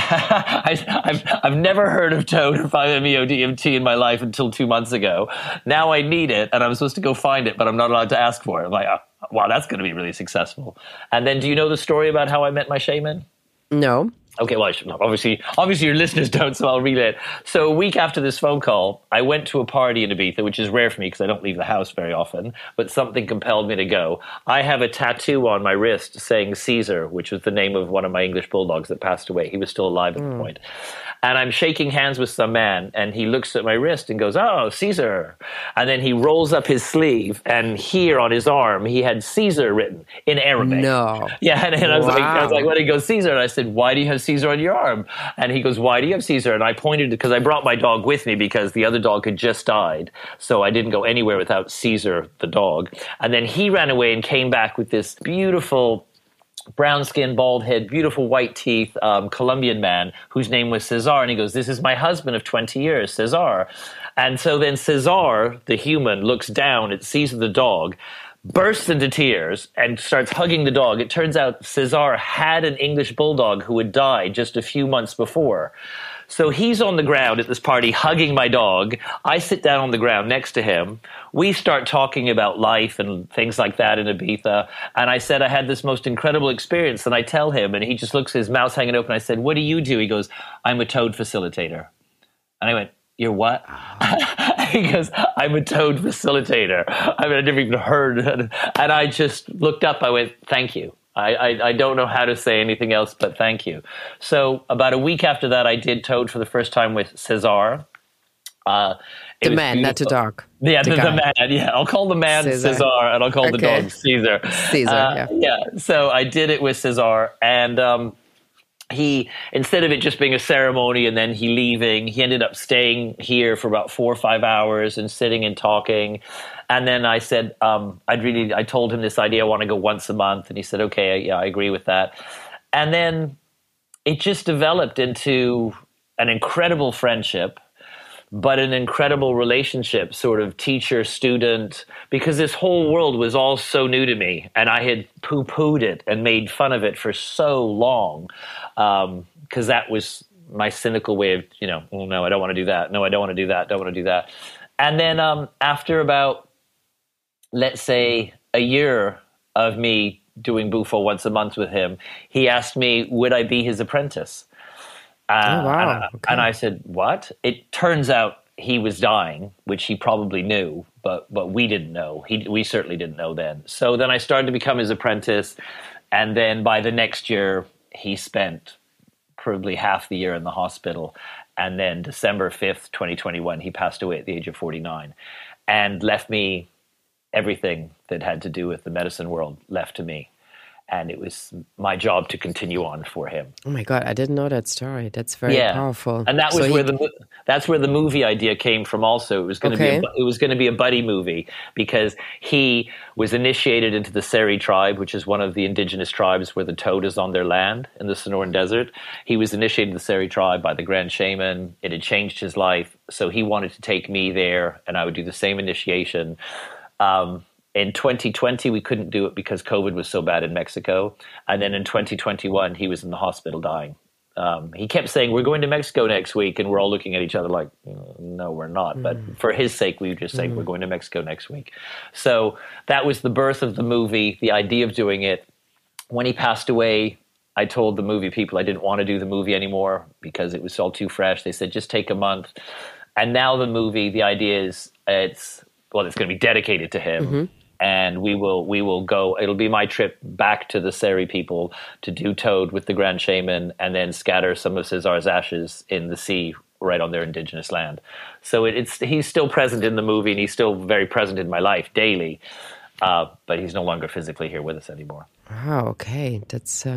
I've never hered of Toad or 5-MeO-DMT in my life until 2 months ago. Now I need it, and I'm supposed to go find it, but I'm not allowed to ask for it. I'm like, oh, wow, that's going to be really successful. And then do you know the story about how I met my shaman? No. Okay, well, obviously your listeners don't, so I'll read it. So a week after this phone call, I went to a party in Ibiza, which is rare for me because I don't leave the house very often, but something compelled me to go. I have a tattoo on my wrist saying Caesar, which was the name of one of my English bulldogs that passed away. He was still alive at the point. And I'm shaking hands with some man, and he looks at my wrist and goes, oh, Caesar. And then he rolls up his sleeve, and here on his arm, he had Caesar written in Arabic. No. Yeah, and I was like, what? He goes, Caesar. And I said, why do you have Caesar on your arm? And he goes, why do you have Caesar? And I pointed, because I brought my dog with me because the other dog had just died. So I didn't go anywhere without Caesar, the dog. And then he ran away and came back with this beautiful brown skin, bald head, beautiful white teeth, Colombian man whose name was Cesar. And he goes, this is my husband of 20 years, Cesar. And so then Cesar, the human, looks down at Caesar the dog, bursts into tears and starts hugging the dog. It turns out Cesar had an English bulldog who had died just a few months before. So he's on the ground at this party hugging my dog. I sit down on the ground next to him. We start talking about life and things like that in Ibiza. And I said I had this most incredible experience. And I tell him, and he just looks, his mouth's hanging open. I said, what do you do? He goes, I'm a Toad facilitator. And I went, you're what? He goes, I'm a Toad facilitator. I mean, I never even heard. And I just looked up. I went, thank you. I don't know how to say anything else but thank you. So about a week after that, I did Toad for the first time with Cesar. The man, not the dog. Yeah, the man. Yeah, I'll call the man Cesar, and I'll call the dog Caesar. Caesar, yeah. So I did it with Cesar, and he, instead of it just being a ceremony and then he leaving, he ended up staying here for about 4 or 5 hours and sitting and talking. And then I said, I told him this idea, I want to go once a month. And he said, okay, yeah, I agree with that. And then it just developed into an incredible friendship, but an incredible relationship, sort of teacher-student, because this whole world was all so new to me, and I had poo-pooed it and made fun of it for so long, because that was my cynical way of, oh, no, I don't want to do that. No, I don't want to do that. Don't want to do that. And then after about, let's say, a year of me doing Bufo once a month with him, he asked me, would I be his apprentice? Wow. And I said, what? It turns out he was dying, which he probably knew, but we didn't know. We certainly didn't know then. So then I started to become his apprentice, and then by the next year, he spent probably half the year in the hospital, and then December 5th, 2021, he passed away at the age of 49, and left me everything that had to do with the medicine world left to me. And it was my job to continue on for him. Oh my God, I didn't know that story. That's very powerful. And that was that's where the movie idea came from. Also, it was going to be a buddy movie, because he was initiated into the Seri tribe, which is one of the indigenous tribes where the toad is on their land in the Sonoran Desert. He was initiated in the Seri tribe by the Grand Shaman. It had changed his life, so he wanted to take me there, and I would do the same initiation. In 2020, we couldn't do it because COVID was so bad in Mexico. And then in 2021, he was in the hospital dying. He kept saying, we're going to Mexico next week. And we're all looking at each other like, no, we're not. But for his sake, we would just say, we're going to Mexico next week. So that was the birth of the movie, the idea of doing it. When he passed away, I told the movie people I didn't want to do the movie anymore because it was all too fresh. They said, just take a month. And now the movie, the idea is it's going to be dedicated to him. and we will go. It'll be my trip back to the Seri people to do Toad with the Grand Shaman, and then scatter some of Cesar's ashes in the sea right on their indigenous land. So he's still present in the movie, and he's still very present in my life daily, but he's no longer physically here with us anymore. Oh, okay. That's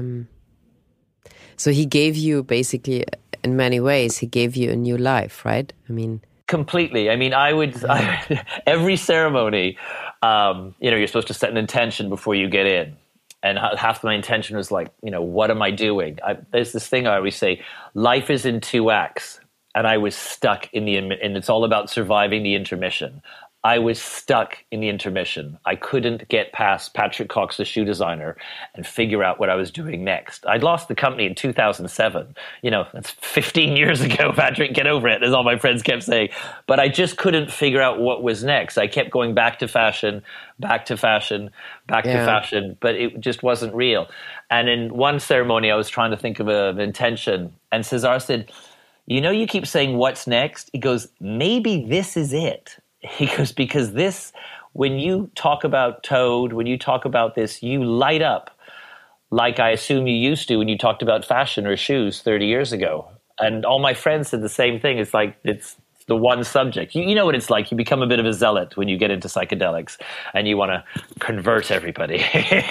so he gave you basically, in many ways, he gave you a new life, right? I mean, completely. I mean, every ceremony, you're supposed to set an intention before you get in. And half my intention was like, what am I doing? There's this thing I always say, life is in 2 acts. And I was stuck and it's all about surviving the intermission. I was stuck in the intermission. I couldn't get past Patrick Cox, the shoe designer, and figure out what I was doing next. I'd lost the company in 2007. That's 15 years ago, Patrick, get over it, as all my friends kept saying. But I just couldn't figure out what was next. I kept going back to fashion, back to fashion, back to fashion, but it just wasn't real. And in one ceremony, I was trying to think of an intention, and Cesar said, you keep saying what's next? He goes, maybe this is it. He goes, because this, when you talk about Toad, when you talk about this, you light up like I assume you used to when you talked about fashion or shoes 30 years ago. And all my friends said the same thing. It's like, it's the one subject. You know what it's like. You become a bit of a zealot when you get into psychedelics and you want to convert everybody.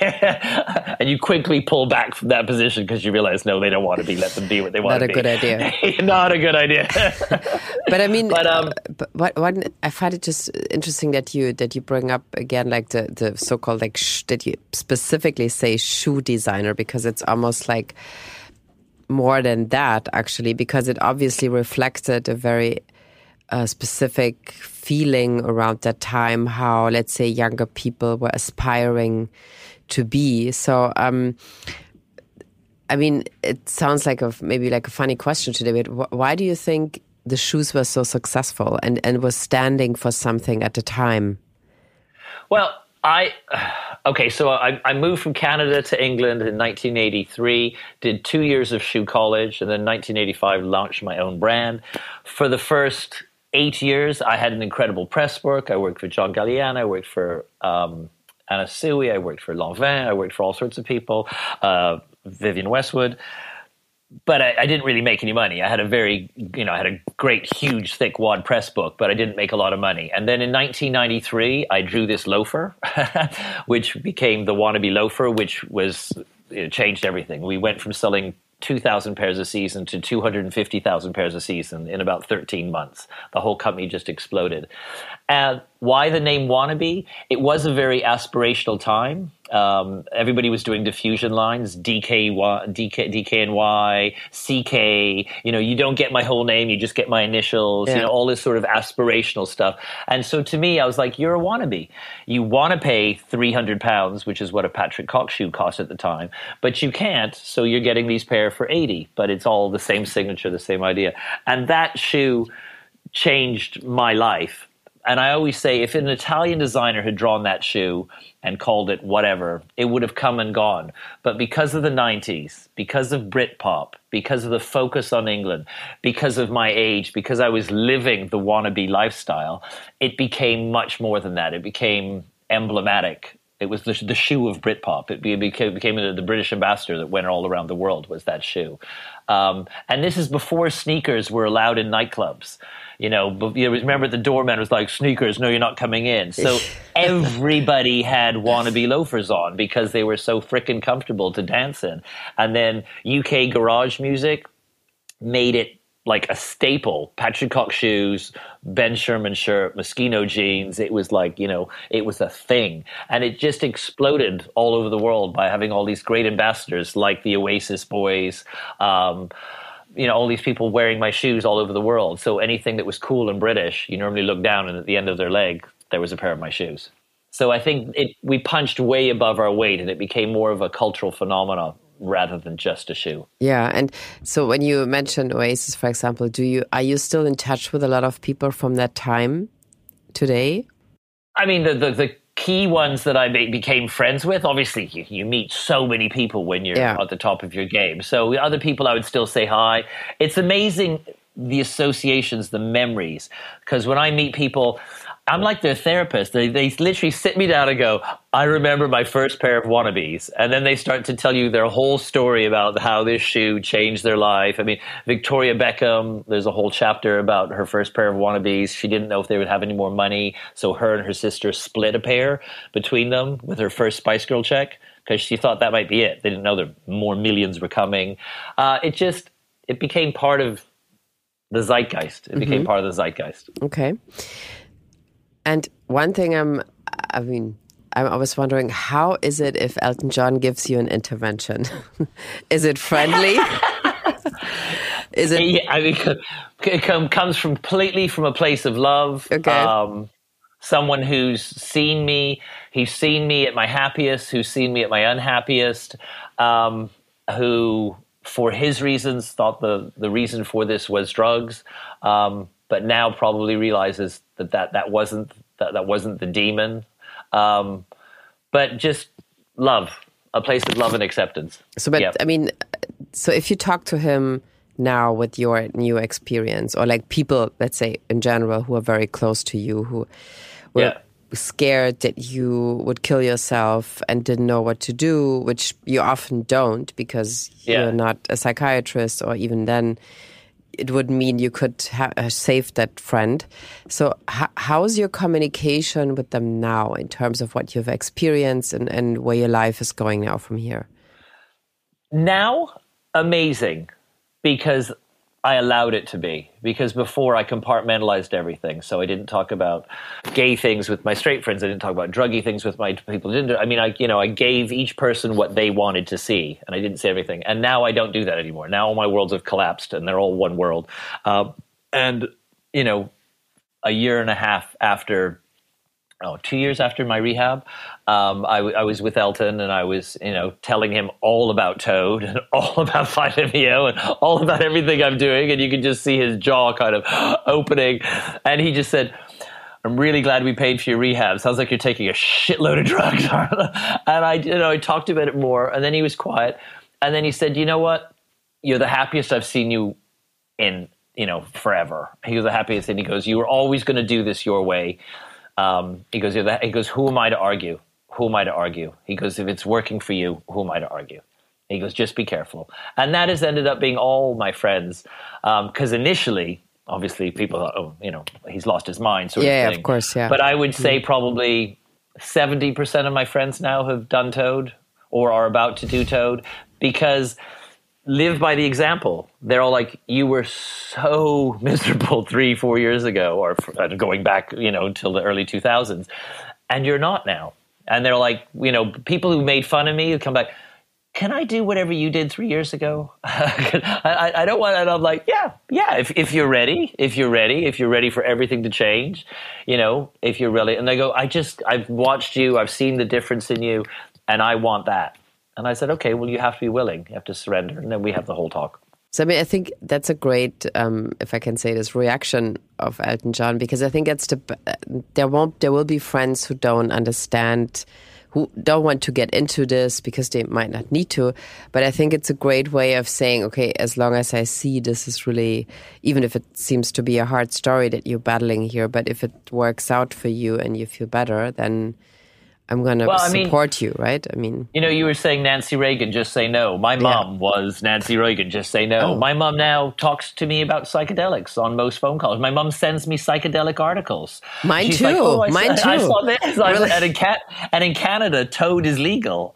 And you quickly pull back from that position because you realize, no, they don't want to be. Let them be what they want to be. Not a good idea. Not a good idea. But I mean, but I find it just interesting that you bring up again, like the so-called, like, that you specifically say shoe designer, because it's almost like more than that, actually, because it obviously reflected a very specific feeling around that time, how, let's say, younger people were aspiring to be. So, I mean, it sounds like maybe like a funny question today, but why do you think the shoes were so successful and was standing for something at the time? Well, so I moved from Canada to England in 1983, did 2 years of shoe college, and then 1985 launched my own brand. For the first 8 years, I had an incredible press work. I worked for John Galliano, I worked for Anna Sui, I worked for Lanvin, I worked for all sorts of people, Vivienne Westwood. But I didn't really make any money. I had a great, huge, thick wad press book, but I didn't make a lot of money. And then in 1993, I drew this loafer, which became the Wannabe Loafer, which changed everything. We went from selling 2,000 pairs a season to 250,000 pairs a season in about 13 months. The whole company just exploded. And why the name Wannabe? It was a very aspirational time. Everybody was doing diffusion lines, DKNY, CK. You don't get my whole name, you just get my initials. Yeah. All this sort of aspirational stuff. And so to me, I was like, you're a wannabe. You want to pay £300, which is what a Patrick Cox shoe cost at the time, but you can't. So you're getting these pair for 80, but it's all the same signature, the same idea. And that shoe changed my life. And I always say, if an Italian designer had drawn that shoe and called it whatever, it would have come and gone. But because of the 90s, because of Britpop, because of the focus on England, because of my age, because I was living the wannabe lifestyle, it became much more than that. It became emblematic. It was the shoe of Britpop. It became the British ambassador that went all around the world, was that shoe. And this is before sneakers were allowed in nightclubs. Remember the doorman was like, sneakers, no, you're not coming in. So everybody had wannabe loafers on because they were so frickin' comfortable to dance in. And then UK garage music made it like a staple. Patrick Cox shoes, Ben Sherman shirt, Moschino jeans. It was like, it was a thing. And it just exploded all over the world by having all these great ambassadors like the Oasis Boys, all these people wearing my shoes all over the world. So anything that was cool and British, you normally look down and at the end of their leg, there was a pair of my shoes. So I think we punched way above our weight and it became more of a cultural phenomenon rather than just a shoe. Yeah. And so when you mentioned Oasis, for example, are you still in touch with a lot of people from that time today? I mean, the key ones that I became friends with, obviously you meet so many people when you're at the top of your game. So other people I would still say hi. It's amazing the associations, the memories, because when I meet people, I'm like their therapist. They literally sit me down and go, I remember my first pair of wannabes. And then they start to tell you their whole story about how this shoe changed their life. I mean, Victoria Beckham, there's a whole chapter about her first pair of wannabes. She didn't know if they would have any more money. So her and her sister split a pair between them with her first Spice Girl check because she thought that might be it. They didn't know that more millions were coming. It became part of the zeitgeist. It became part of the zeitgeist. Okay. And one thing I was wondering, how is it if Elton John gives you an intervention? Is it friendly? Is it? Yeah, I mean, it comes completely from a place of love. Okay. Someone who's seen me, he's seen me at my happiest, who's seen me at my unhappiest, who, for his reasons, thought the reason for this was drugs. But now probably realizes that wasn't the demon, but just love, a place of love and acceptance. So, but I mean, so if you talk to him now with your new experience, or like people, let's say in general, who are very close to you, who were scared that you would kill yourself and didn't know what to do, which you often don't because you're not a psychiatrist, or even then, it would mean you could save that friend. So how is your communication with them now in terms of what you've experienced and where your life is going now from here? Now, amazing, because I allowed it to be. Because before I compartmentalized everything. So I didn't talk about gay things with my straight friends. I didn't talk about druggy things with my people. I gave each person what they wanted to see, and I didn't say everything. And now I don't do that anymore. Now all my worlds have collapsed, and they're all one world. A year and a half after, 2 years after my rehab, I was with Elton, and I was, telling him all about Toad and all about Find Neo and all about everything I'm doing. And you can just see his jaw kind of opening. And he just said, I'm really glad we paid for your rehab. Sounds like you're taking a shitload of drugs. And I talked about it more, and then he was quiet. And then he said, you know what? You're the happiest I've seen you in, forever. He was the happiest. And he goes, you were always going to do this your way. He goes, who am I to argue? Who am I to argue? He goes, if it's working for you, who am I to argue? He goes, just be careful. And that has ended up being all my friends. Because initially, obviously, people thought, he's lost his mind sort of thing. Yeah, of course, yeah. But I would say probably 70% of my friends now have done Toad or are about to do Toad because live by the example. They're all like, you were so miserable 3-4 years ago, or going back, until the early 2000s, and you're not now. And they're like, people who made fun of me who come back, can I do whatever you did 3 years ago? I don't want, and I'm like, yeah. If you're ready, if you're ready for everything to change, if you're really, and they go, I've watched you, I've seen the difference in you, and I want that. And I said, okay, well, you have to be willing. You have to surrender. And then we have the whole talk. So, I think that's a great, if I can say this, reaction of Elton John, because I think there will be friends who don't understand, who don't want to get into this because they might not need to. But I think it's a great way of saying, okay, as long as I see this is really, even if it seems to be a hard story that you're battling here, but if it works out for you and you feel better, then I'm going to support you, right? You were saying Nancy Reagan, just say no. My mom was Nancy Reagan, just say no. My mom now talks to me about psychedelics on most phone calls. My mom sends me psychedelic articles. She's too. Like, Mine too. I saw this. Really? And in Canada, Toad is legal.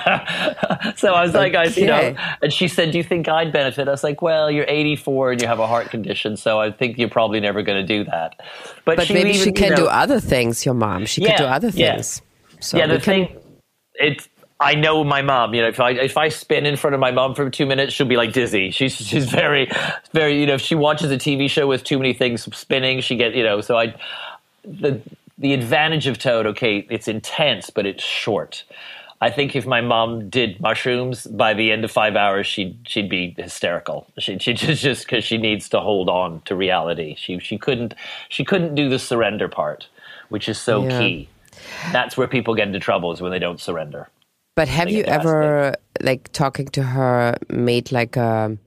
So I was like, and she said, do you think I'd benefit? I was like, well, you're 84 and you have a heart condition, so I think you're probably never going to do that. But maybe she can do other things, your mom. She could do other things. So I know my mom. If I spin in front of my mom for 2 minutes, she'll be like dizzy. She's very, very. If she watches a TV show with too many things spinning, she gets. So the advantage of Toad. Okay, it's intense, but it's short. I think if my mom did mushrooms, by the end of 5 hours, she'd be hysterical. She just because she needs to hold on to reality. She couldn't do the surrender part, which is so key. That's where people get into trouble, is when they don't surrender. But have you ever, talking to her, made a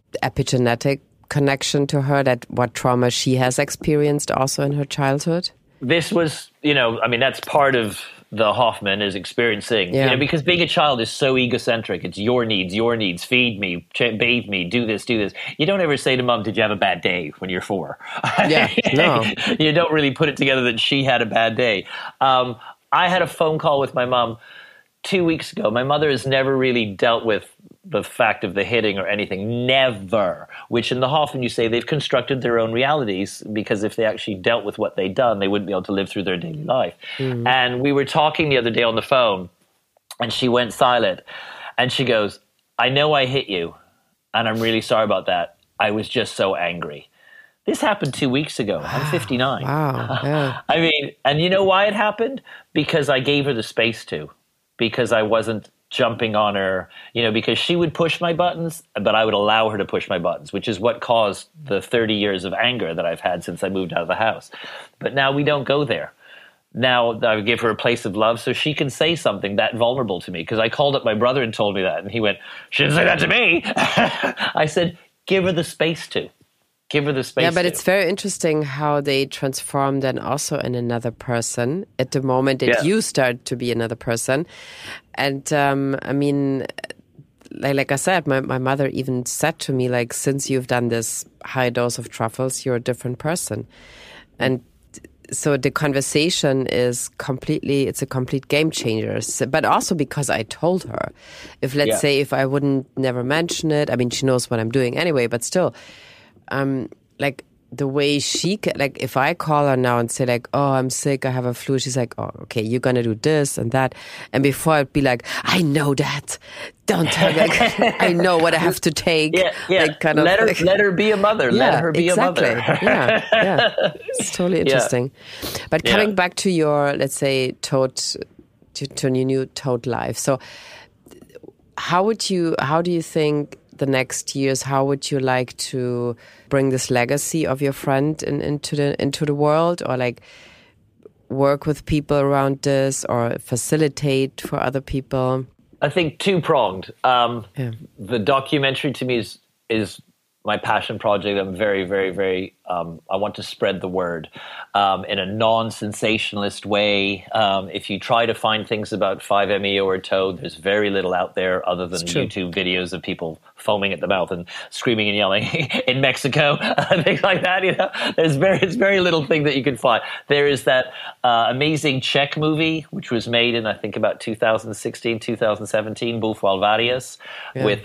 epigenetic connection to her, that what trauma she has experienced also in her childhood? this was, I mean, that's part of the Hoffman is experiencing, because being a child is so egocentric. It's your needs, feed me, bathe me, do this. You don't ever say to mom, did you have a bad day when you're 4? Yeah, no. You don't really put it together that she had a bad day. I had a phone call with my mom 2 weeks ago. My mother has never really dealt with the fact of the hitting or anything. Never. Which in the Hoffman, you say they've constructed their own realities, because if they actually dealt with what they'd done, they wouldn't be able to live through their daily life. And we were talking the other day on the phone, and she went silent. And she goes, I know I hit you, and I'm really sorry about that. I was just so angry. This happened 2 weeks ago. I'm 59. Wow. Yeah. I mean, and you know why it happened? Because I gave her the space to. Because I wasn't jumping on her, because she would push my buttons, but I would allow her to push my buttons, which is what caused the 30 years of anger that I've had since I moved out of the house. But now we don't go there. Now I give her a place of love so she can say something that vulnerable to me. Because I called up my brother and told me that, and he went, she didn't say that to me. I said, give her the space to. Give her the space. Yeah, but it's very interesting how they transform then also in another person at the moment that you start to be another person. And I mean, like I said, my mother even said to me, like, since you've done this high dose of truffles, you're a different person. And so the conversation is it's a complete game changer. But also because I told her, let's say if I wouldn't never mention it, I mean, she knows what I'm doing anyway, but still, like the way she like if I call her now and say like, oh, I'm sick, I have a flu, she's like, oh, okay, you're gonna do this and that. And before I'd be like, I know that. Don't tell me. Like, I know what I have to take. Yeah. Like, kind of let her be a mother. Let her be a mother. Yeah. It's totally interesting. But coming back to your, let's say, to your new Toad life. So how do you think the next years, how would you like to bring this legacy of your friend into the world, or like work with people around this, or facilitate for other people? I think two-pronged. The documentary to me is my passion project. I'm very, very, very, I want to spread the word in a non-sensationalist way. If you try to find things about 5-MeO or Toad, there's very little out there other than YouTube videos of people foaming at the mouth and screaming and yelling in Mexico, things like that. There's very little thing that you can find. There is that amazing Czech movie, which was made in, I think, about 2016, 2017, Búfal Varias, with...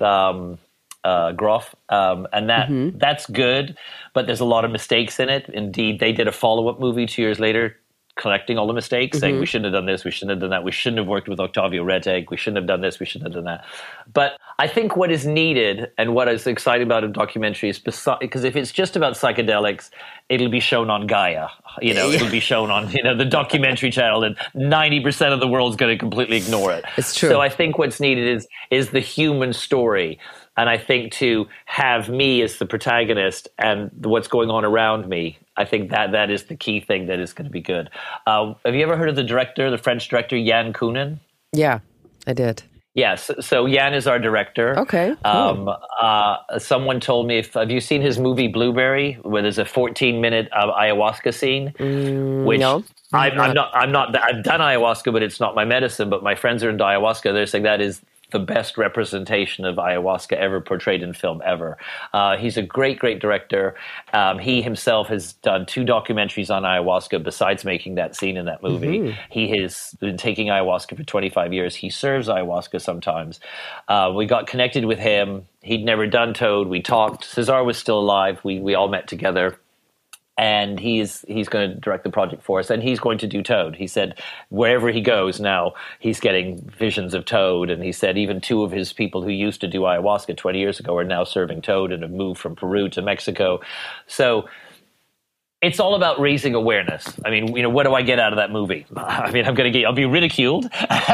Groff, and that's good, but there's a lot of mistakes in it. Indeed, they did a follow-up movie 2 years later, collecting all the mistakes, saying we shouldn't have done this, we shouldn't have done that, we shouldn't have worked with Octavio Reteg, we shouldn't have done this, we shouldn't have done that. But I think what is needed, and what is exciting about a documentary is, because if it's just about psychedelics, it'll be shown on Gaia, it'll be shown on the documentary channel, and 90% of the world's going to completely ignore it. It's true. So I think what's needed is the human story. And I think to have me as the protagonist and what's going on around me, I think that is the key thing that is going to be good. Have you ever heard of the French director, Yann Kounen? Yeah, I did. Yes. So Yann is our director. Okay. Cool. Someone told me, have you seen his movie Blueberry, where there's a 14-minute ayahuasca scene? No. I've done ayahuasca, but it's not my medicine. But my friends are into ayahuasca. They're saying that is the best representation of ayahuasca ever portrayed in film ever. He's a great, great director. He himself has done 2 documentaries on ayahuasca besides making that scene in that movie. He has been taking ayahuasca for 25 years. He serves ayahuasca sometimes. We got connected with him. He'd never done Toad. We talked. Cesar was still alive. We all met together. And he's going to direct the project for us, and he's going to do Toad. He said wherever he goes now, he's getting visions of Toad, and he said even 2 of his people who used to do ayahuasca 20 years ago are now serving Toad and have moved from Peru to Mexico. So it's all about raising awareness. I mean, what do I get out of that movie? I mean, I'll be ridiculed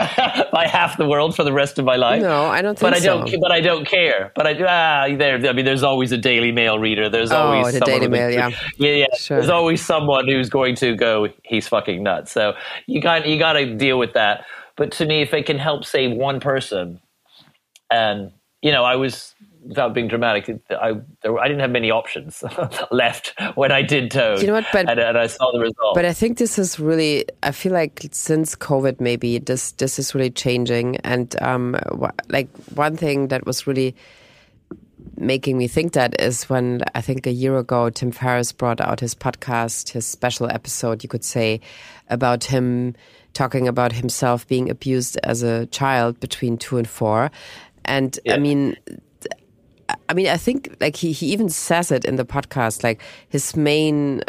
by half the world for the rest of my life. No, I don't think so. But I don't care. But there's always a Daily Mail reader. There's always the Daily Mail, yeah. Sure. There's always someone who's going to go, he's fucking nuts. So you got to deal with that. But to me, if it can help save one person, and I was without being dramatic, I didn't have many options left when I did Toad. You know what? But, and I saw the result. But I think this is really, I feel like since COVID, maybe this is really changing. And like one thing that was really making me think that is when I think a year ago, Tim Ferriss brought out his podcast, his special episode, you could say, about him talking about himself being abused as a child between 2 and 4. And I mean, I think like he even says it in the podcast, like his main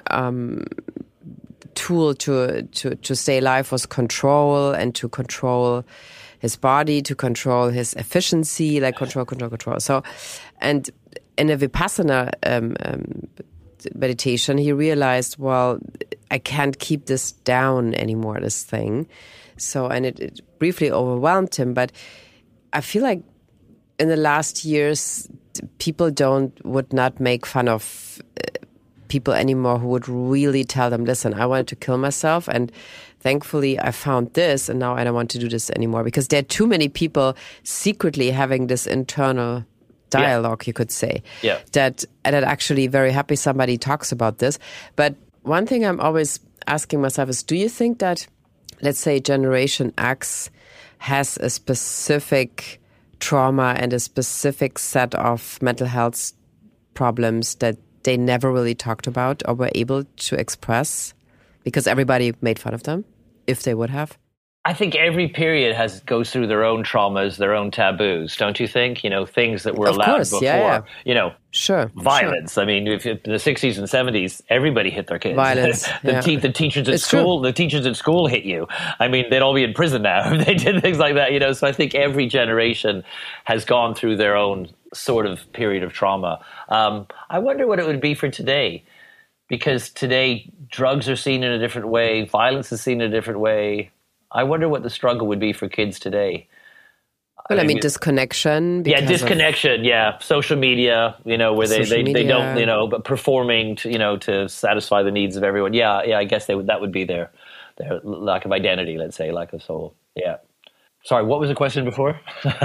tool to stay alive was control, and to control his body, to control his efficiency, like control. So, and in a Vipassana meditation, he realized, well, I can't keep this down anymore, this thing. So, and it briefly overwhelmed him. But I feel like in the last years, people would not make fun of people anymore who would really tell them, listen, I wanted to kill myself, and thankfully I found this, and now I don't want to do this anymore. Because there are too many people secretly having this internal dialogue, you could say, that actually very happy somebody talks about this. But one thing I'm always asking myself is, do you think that, let's say, Generation X has a specific trauma and a specific set of mental health problems that they never really talked about or were able to express because everybody made fun of them, if they would have? I think every period goes through their own traumas, their own taboos, don't you think? You know, things that were allowed before. Yeah. You know, violence. Sure. I mean, if in the 60s and 70s, everybody hit their kids. Violence. The teachers at school, the teachers at school hit you. I mean, they'd all be in prison now if they did things like that. You know, so I think every generation has gone through their own sort of period of trauma. I wonder what it would be for today, because today drugs are seen in a different way, violence is seen in a different way. I wonder what the struggle would be for kids today. Well, I mean, disconnection. Disconnection. Social media, you know, where they don't, you know, but performing to, you know, to satisfy the needs of everyone. I guess that would be their lack of identity, let's say, lack of soul. Yeah. Sorry, what was the question before?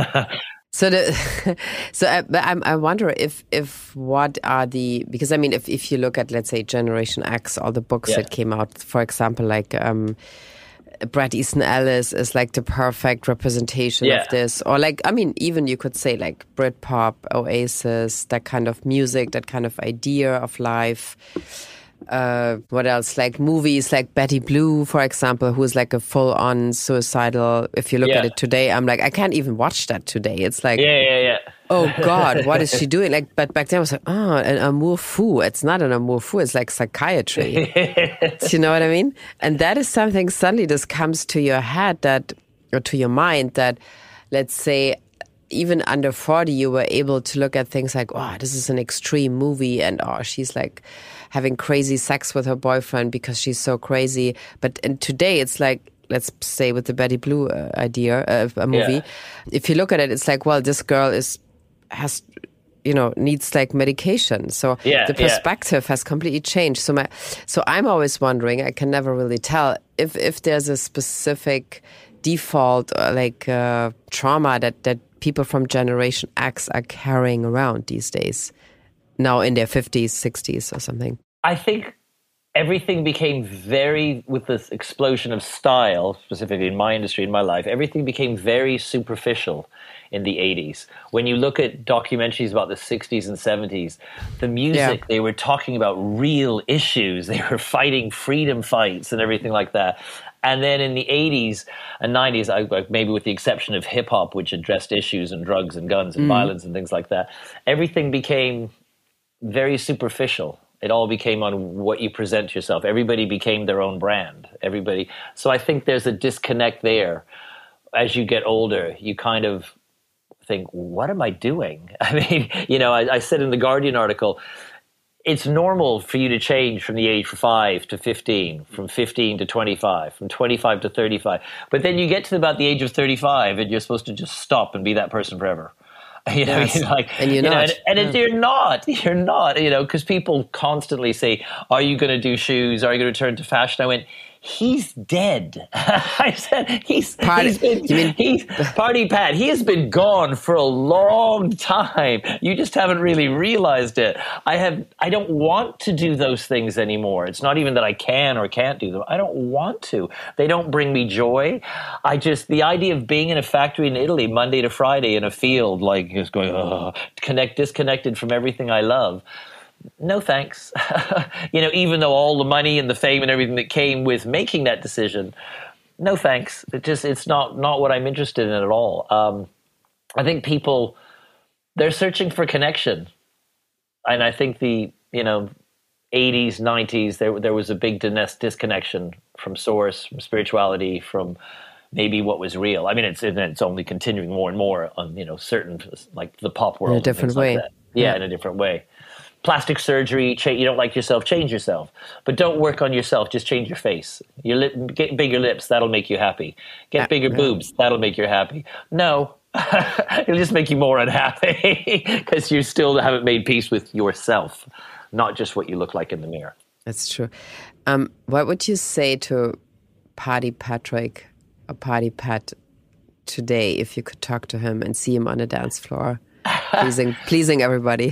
I wonder if what are because I mean, if you look at, let's say, Generation X, all the books that came out, for example, like Bret Easton Ellis is like the perfect representation of this. Or like, I mean, even you could say like Britpop, Oasis, that kind of music, that kind of idea of life. What else? Like movies like Betty Blue, for example, who is like a full-on suicidal. If you look at it today, I'm like, I can't even watch that today. It's like, oh God, what is she doing? Like, but back then I was like, an amour fou. It's not an amour fou. It's like psychiatry. Do you know what I mean? And that is something suddenly just comes to your head or to your mind that, let's say, even under 40, you were able to look at things like, oh, this is an extreme movie, and she's like having crazy sex with her boyfriend because she's so crazy. But today it's like, let's say with the Betty Blue idea of a movie, if you look at it, it's like, well, this girl has needs like medication. So the perspective has completely changed. So I'm always wondering, I can never really tell if there's a specific default like trauma that people from Generation X are carrying around these days, now in their 50s, 60s or something. I think everything became with this explosion of style, specifically in my industry, in my life, everything became very superficial in the 80s. When you look at documentaries about the 60s and 70s, the music, they were talking about real issues. They were fighting freedom fights and everything like that. And then in the 80s and 90s, maybe with the exception of hip-hop, which addressed issues and drugs and guns and violence and things like that, everything became very superficial. It all became on what you present to yourself. Everybody became their own brand. So I think there's a disconnect there. As you get older, you kind of think, what am I doing? I mean, I said in the Guardian article, it's normal for you to change from the age of 5 to 15, from 15 to 25, from 25 to 35. But then you get to about the age of 35 and you're supposed to just stop and be that person forever. Yes. And you're not. You're not, because people constantly say, are you going to do shoes? Are you going to turn to fashion? I went, he's dead. I said, he's Party Pat. He has been gone for a long time. You just haven't really realized it. I don't want to do those things anymore. It's not even that I can or can't do them. I don't want to. They don't bring me joy. The idea of being in a factory in Italy Monday to Friday in a field, like just going, disconnected from everything I love. No thanks. Even though all the money and the fame and everything that came with making that decision, no thanks. It's not what I'm interested in at all. I think people, they're searching for connection. And I think the, 80s, 90s, there was a big disconnection from source, from spirituality, from maybe what was real. I mean, it's only continuing more and more on, certain, like the pop world. In a different way. Like yeah, in a different way. Plastic surgery, you don't like yourself, change yourself. But don't work on yourself, just change your face. Get bigger lips, that'll make you happy. Get bigger boobs, that'll make you happy. No, it'll just make you more unhappy because you still haven't made peace with yourself, not just what you look like in the mirror. That's true. What would you say to Party Patrick or Party Pat today if you could talk to him and see him on a dance floor, pleasing everybody?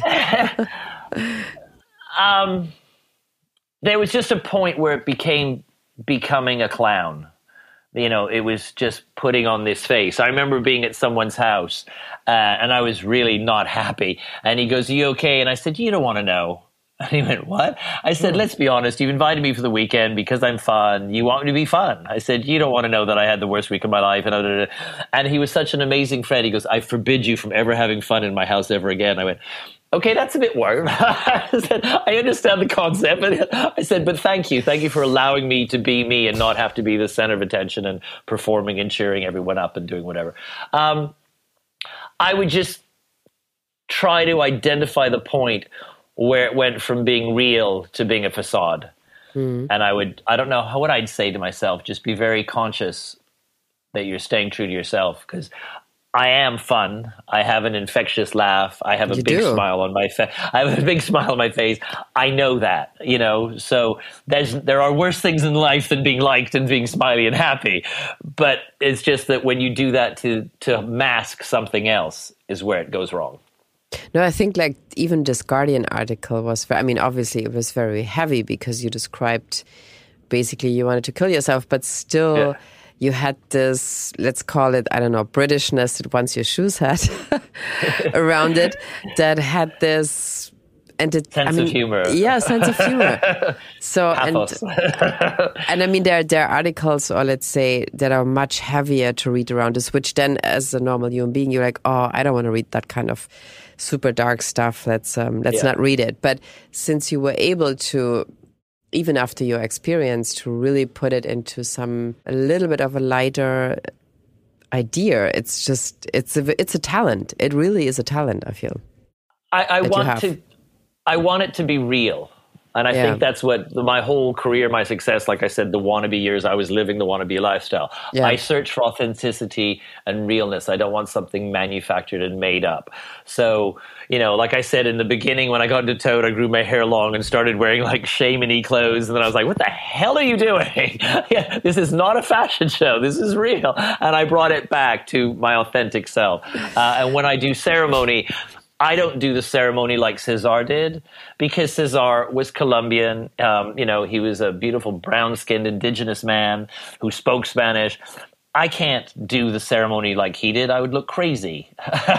There was just a point where it becoming a clown. It was just putting on this face. I remember being at someone's house, and I was really not happy. And he goes, "Are you okay?" And I said, "You don't want to know." And he went, "What?" I said, "Let's be honest. You've invited me for the weekend because I'm fun. You want me to be fun." I said, "You don't want to know that I had the worst week of my life." And he was such an amazing friend. He goes, "I forbid you from ever having fun in my house ever again." I went, "Okay, that's a bit warm." I said, "I understand the concept." But I said, "But thank you. Thank you for allowing me to be me and not have to be the center of attention and performing and cheering everyone up and doing whatever." I would just try to identify the point where it went from being real to being a facade. And I don't know what I'd say to myself, just be very conscious that you're staying true to yourself, because I am fun. I have an infectious laugh. I have a big smile on my face. I have a big smile on my face. I know that, so there are worse things in life than being liked and being smiley and happy. But it's just that when you do that to mask something else is where it goes wrong. No, I think like even this Guardian article was, obviously it was very heavy because you described basically you wanted to kill yourself, but still you had this, let's call it, I don't know, Britishness that once your shoes had around it, that had this sense of humor. Yeah, sense of humor. So, and I mean, there are articles, or let's say, that are much heavier to read around this, which then as a normal human being, you're like, oh, I don't want to read that kind of super dark stuff. Let's not read it. But since you were able to, even after your experience, to really put it into a little bit of a lighter idea, it's a talent. It really is a talent, I feel. I want it to be real. And I think that's what my whole career, my success, like I said, the wannabe years, I was living the wannabe lifestyle. Yeah. I search for authenticity and realness. I don't want something manufactured and made up. So, like I said in the beginning, when I got into Toad, I grew my hair long and started wearing like shaman-y clothes. And then I was like, what the hell are you doing? This is not a fashion show. This is real. And I brought it back to my authentic self. And when I do ceremony, I don't do the ceremony like Cesar did, because Cesar was Colombian. He was a beautiful brown-skinned indigenous man who spoke Spanish. I can't do the ceremony like he did. I would look crazy,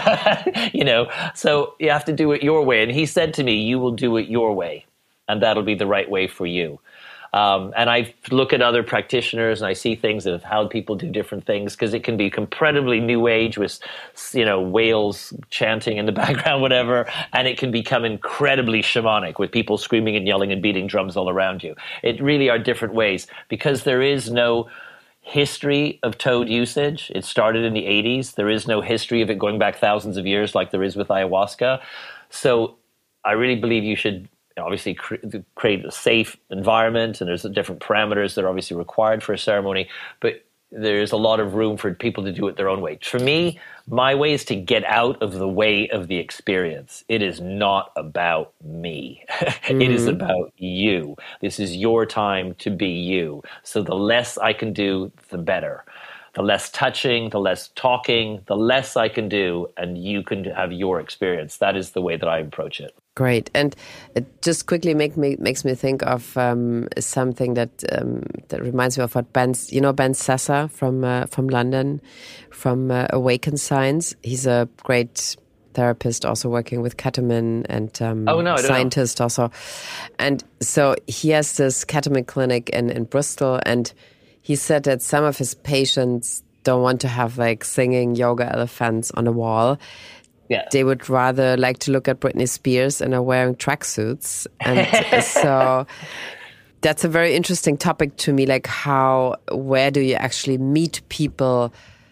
So you have to do it your way. And he said to me, you will do it your way, and that'll be the right way for you. And I look at other practitioners and I see things of how people do different things, because it can be incredibly new age with, whales chanting in the background, whatever. And it can become incredibly shamanic with people screaming and yelling and beating drums all around you. It really are different ways, because there is no history of Toad usage. It started in the 80s. There is no history of it going back thousands of years like there is with ayahuasca. So I really believe you should obviously create a safe environment, and there's different parameters that are obviously required for a ceremony, but there's a lot of room for people to do it their own way. For me, my way is to get out of the way of the experience. It is not about me. It is about you. This is your time to be you. So the less I can do, the better. The less touching, the less talking, the less I can do, and you can have your experience. That is the way that I approach it. Great. And it just quickly makes me think of something that reminds me of what Ben Sessa from London, from Awaken Science. He's a great therapist, also working with ketamine, and scientist also. And so he has this ketamine clinic in Bristol, and he said that some of his patients don't want to have like singing yoga elephants on a wall. Yeah. They would rather like to look at Britney Spears and are wearing tracksuits. And so that's a very interesting topic to me. Like where do you actually meet people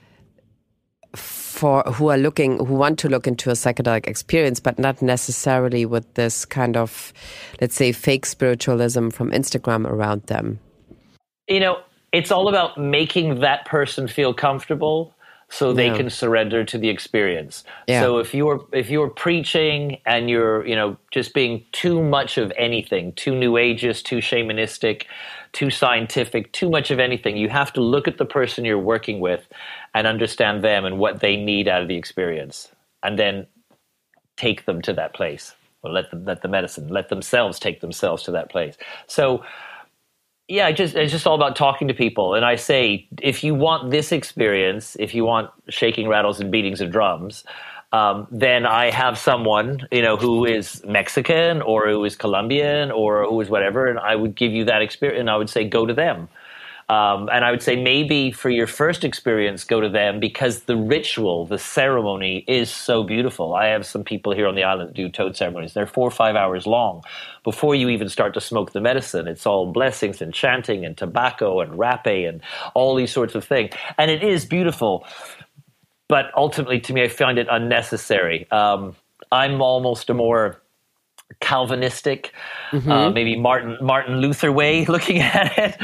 who want to look into a psychedelic experience, but not necessarily with this kind of, let's say, fake spiritualism from Instagram around them? It's all about making that person feel comfortable so they can surrender to the experience. Yeah. So if you're preaching and you're, just being too much of anything, too New Ageist, too shamanistic, too scientific, too much of anything, you have to look at the person you're working with and understand them and what they need out of the experience, and then take them to that place, or let themselves take themselves to that place. So yeah, it's just all about talking to people. And I say, if you want this experience, if you want shaking, rattles, and beatings of drums, then I have someone, who is Mexican or who is Colombian or who is whatever, and I would give you that experience, and I would say, go to them. And I would say maybe for your first experience, go to them, because the ritual, the ceremony is so beautiful. I have some people here on the island that do toad ceremonies. They're 4 or 5 hours long. Before you even start to smoke the medicine, it's all blessings and chanting and tobacco and rapé and all these sorts of things. And it is beautiful. But ultimately, to me, I find it unnecessary. I'm almost a more Calvinistic, maybe Martin Luther way looking at it.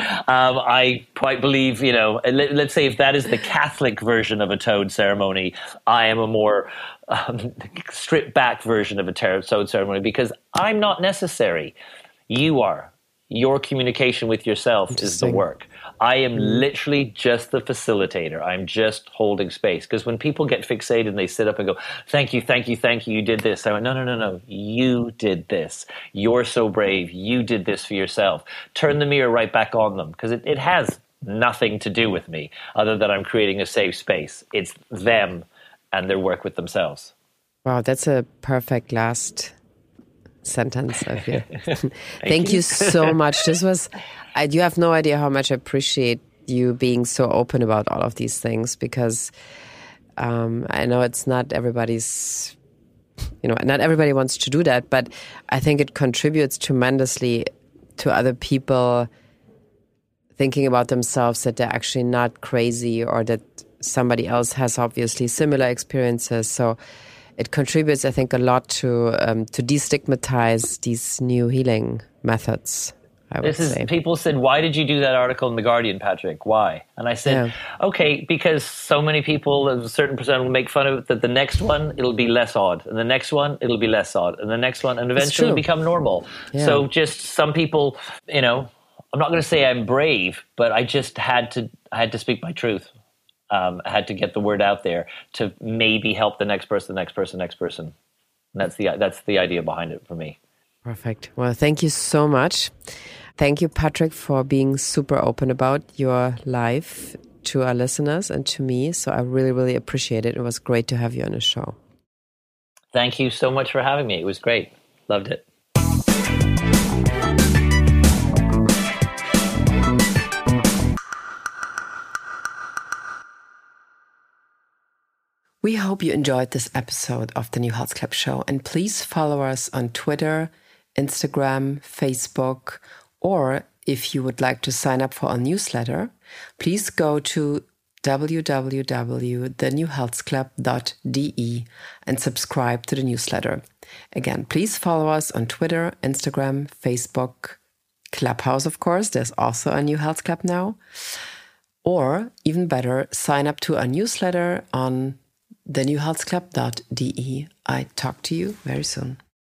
I quite believe, let's say if that is the Catholic version of a toad ceremony, I am a more stripped back version of a toad ceremony, because I'm not necessary. You are. Your communication with yourself is the work. I am literally just the facilitator. I'm just holding space. Because when people get fixated and they sit up and go, thank you, you did this. I went, no, you did this. You're so brave. You did this for yourself. Turn the mirror right back on them, because it has nothing to do with me other than I'm creating a safe space. It's them and their work with themselves. Wow, that's a perfect last sentence, I feel. Thank you so much. You have no idea how much I appreciate you being so open about all of these things, because I know it's not everybody's, not everybody wants to do that, but I think it contributes tremendously to other people thinking about themselves, that they're actually not crazy, or that somebody else has obviously similar experiences. So it contributes, I think, a lot to destigmatize these new healing methods, I would say. People said, why did you do that article in The Guardian, Patrick? Why? And I said, okay, because so many people, a certain percent will make fun of it, that the next one, it'll be less odd. And the next one, it'll be less odd. And the next one, and eventually it'll become normal. Yeah. So just some people, I'm not going to say I'm brave, but I just had to speak my truth. I had to get the word out there to maybe help the next person. And that's the idea behind it for me. Perfect. Well, thank you so much. Thank you, Patrick, for being super open about your life to our listeners and to me. So I really, really appreciate it. It was great to have you on the show. Thank you so much for having me. It was great. Loved it. We hope you enjoyed this episode of the New Health Club show, and please follow us on Twitter, Instagram, Facebook, or if you would like to sign up for our newsletter, please go to www.thenewhealthclub.de and subscribe to the newsletter. Again, please follow us on Twitter, Instagram, Facebook, Clubhouse, of course. There's also a New Health Club now. Or even better, sign up to our newsletter on thenewhealthclub.de. I talk to you very soon.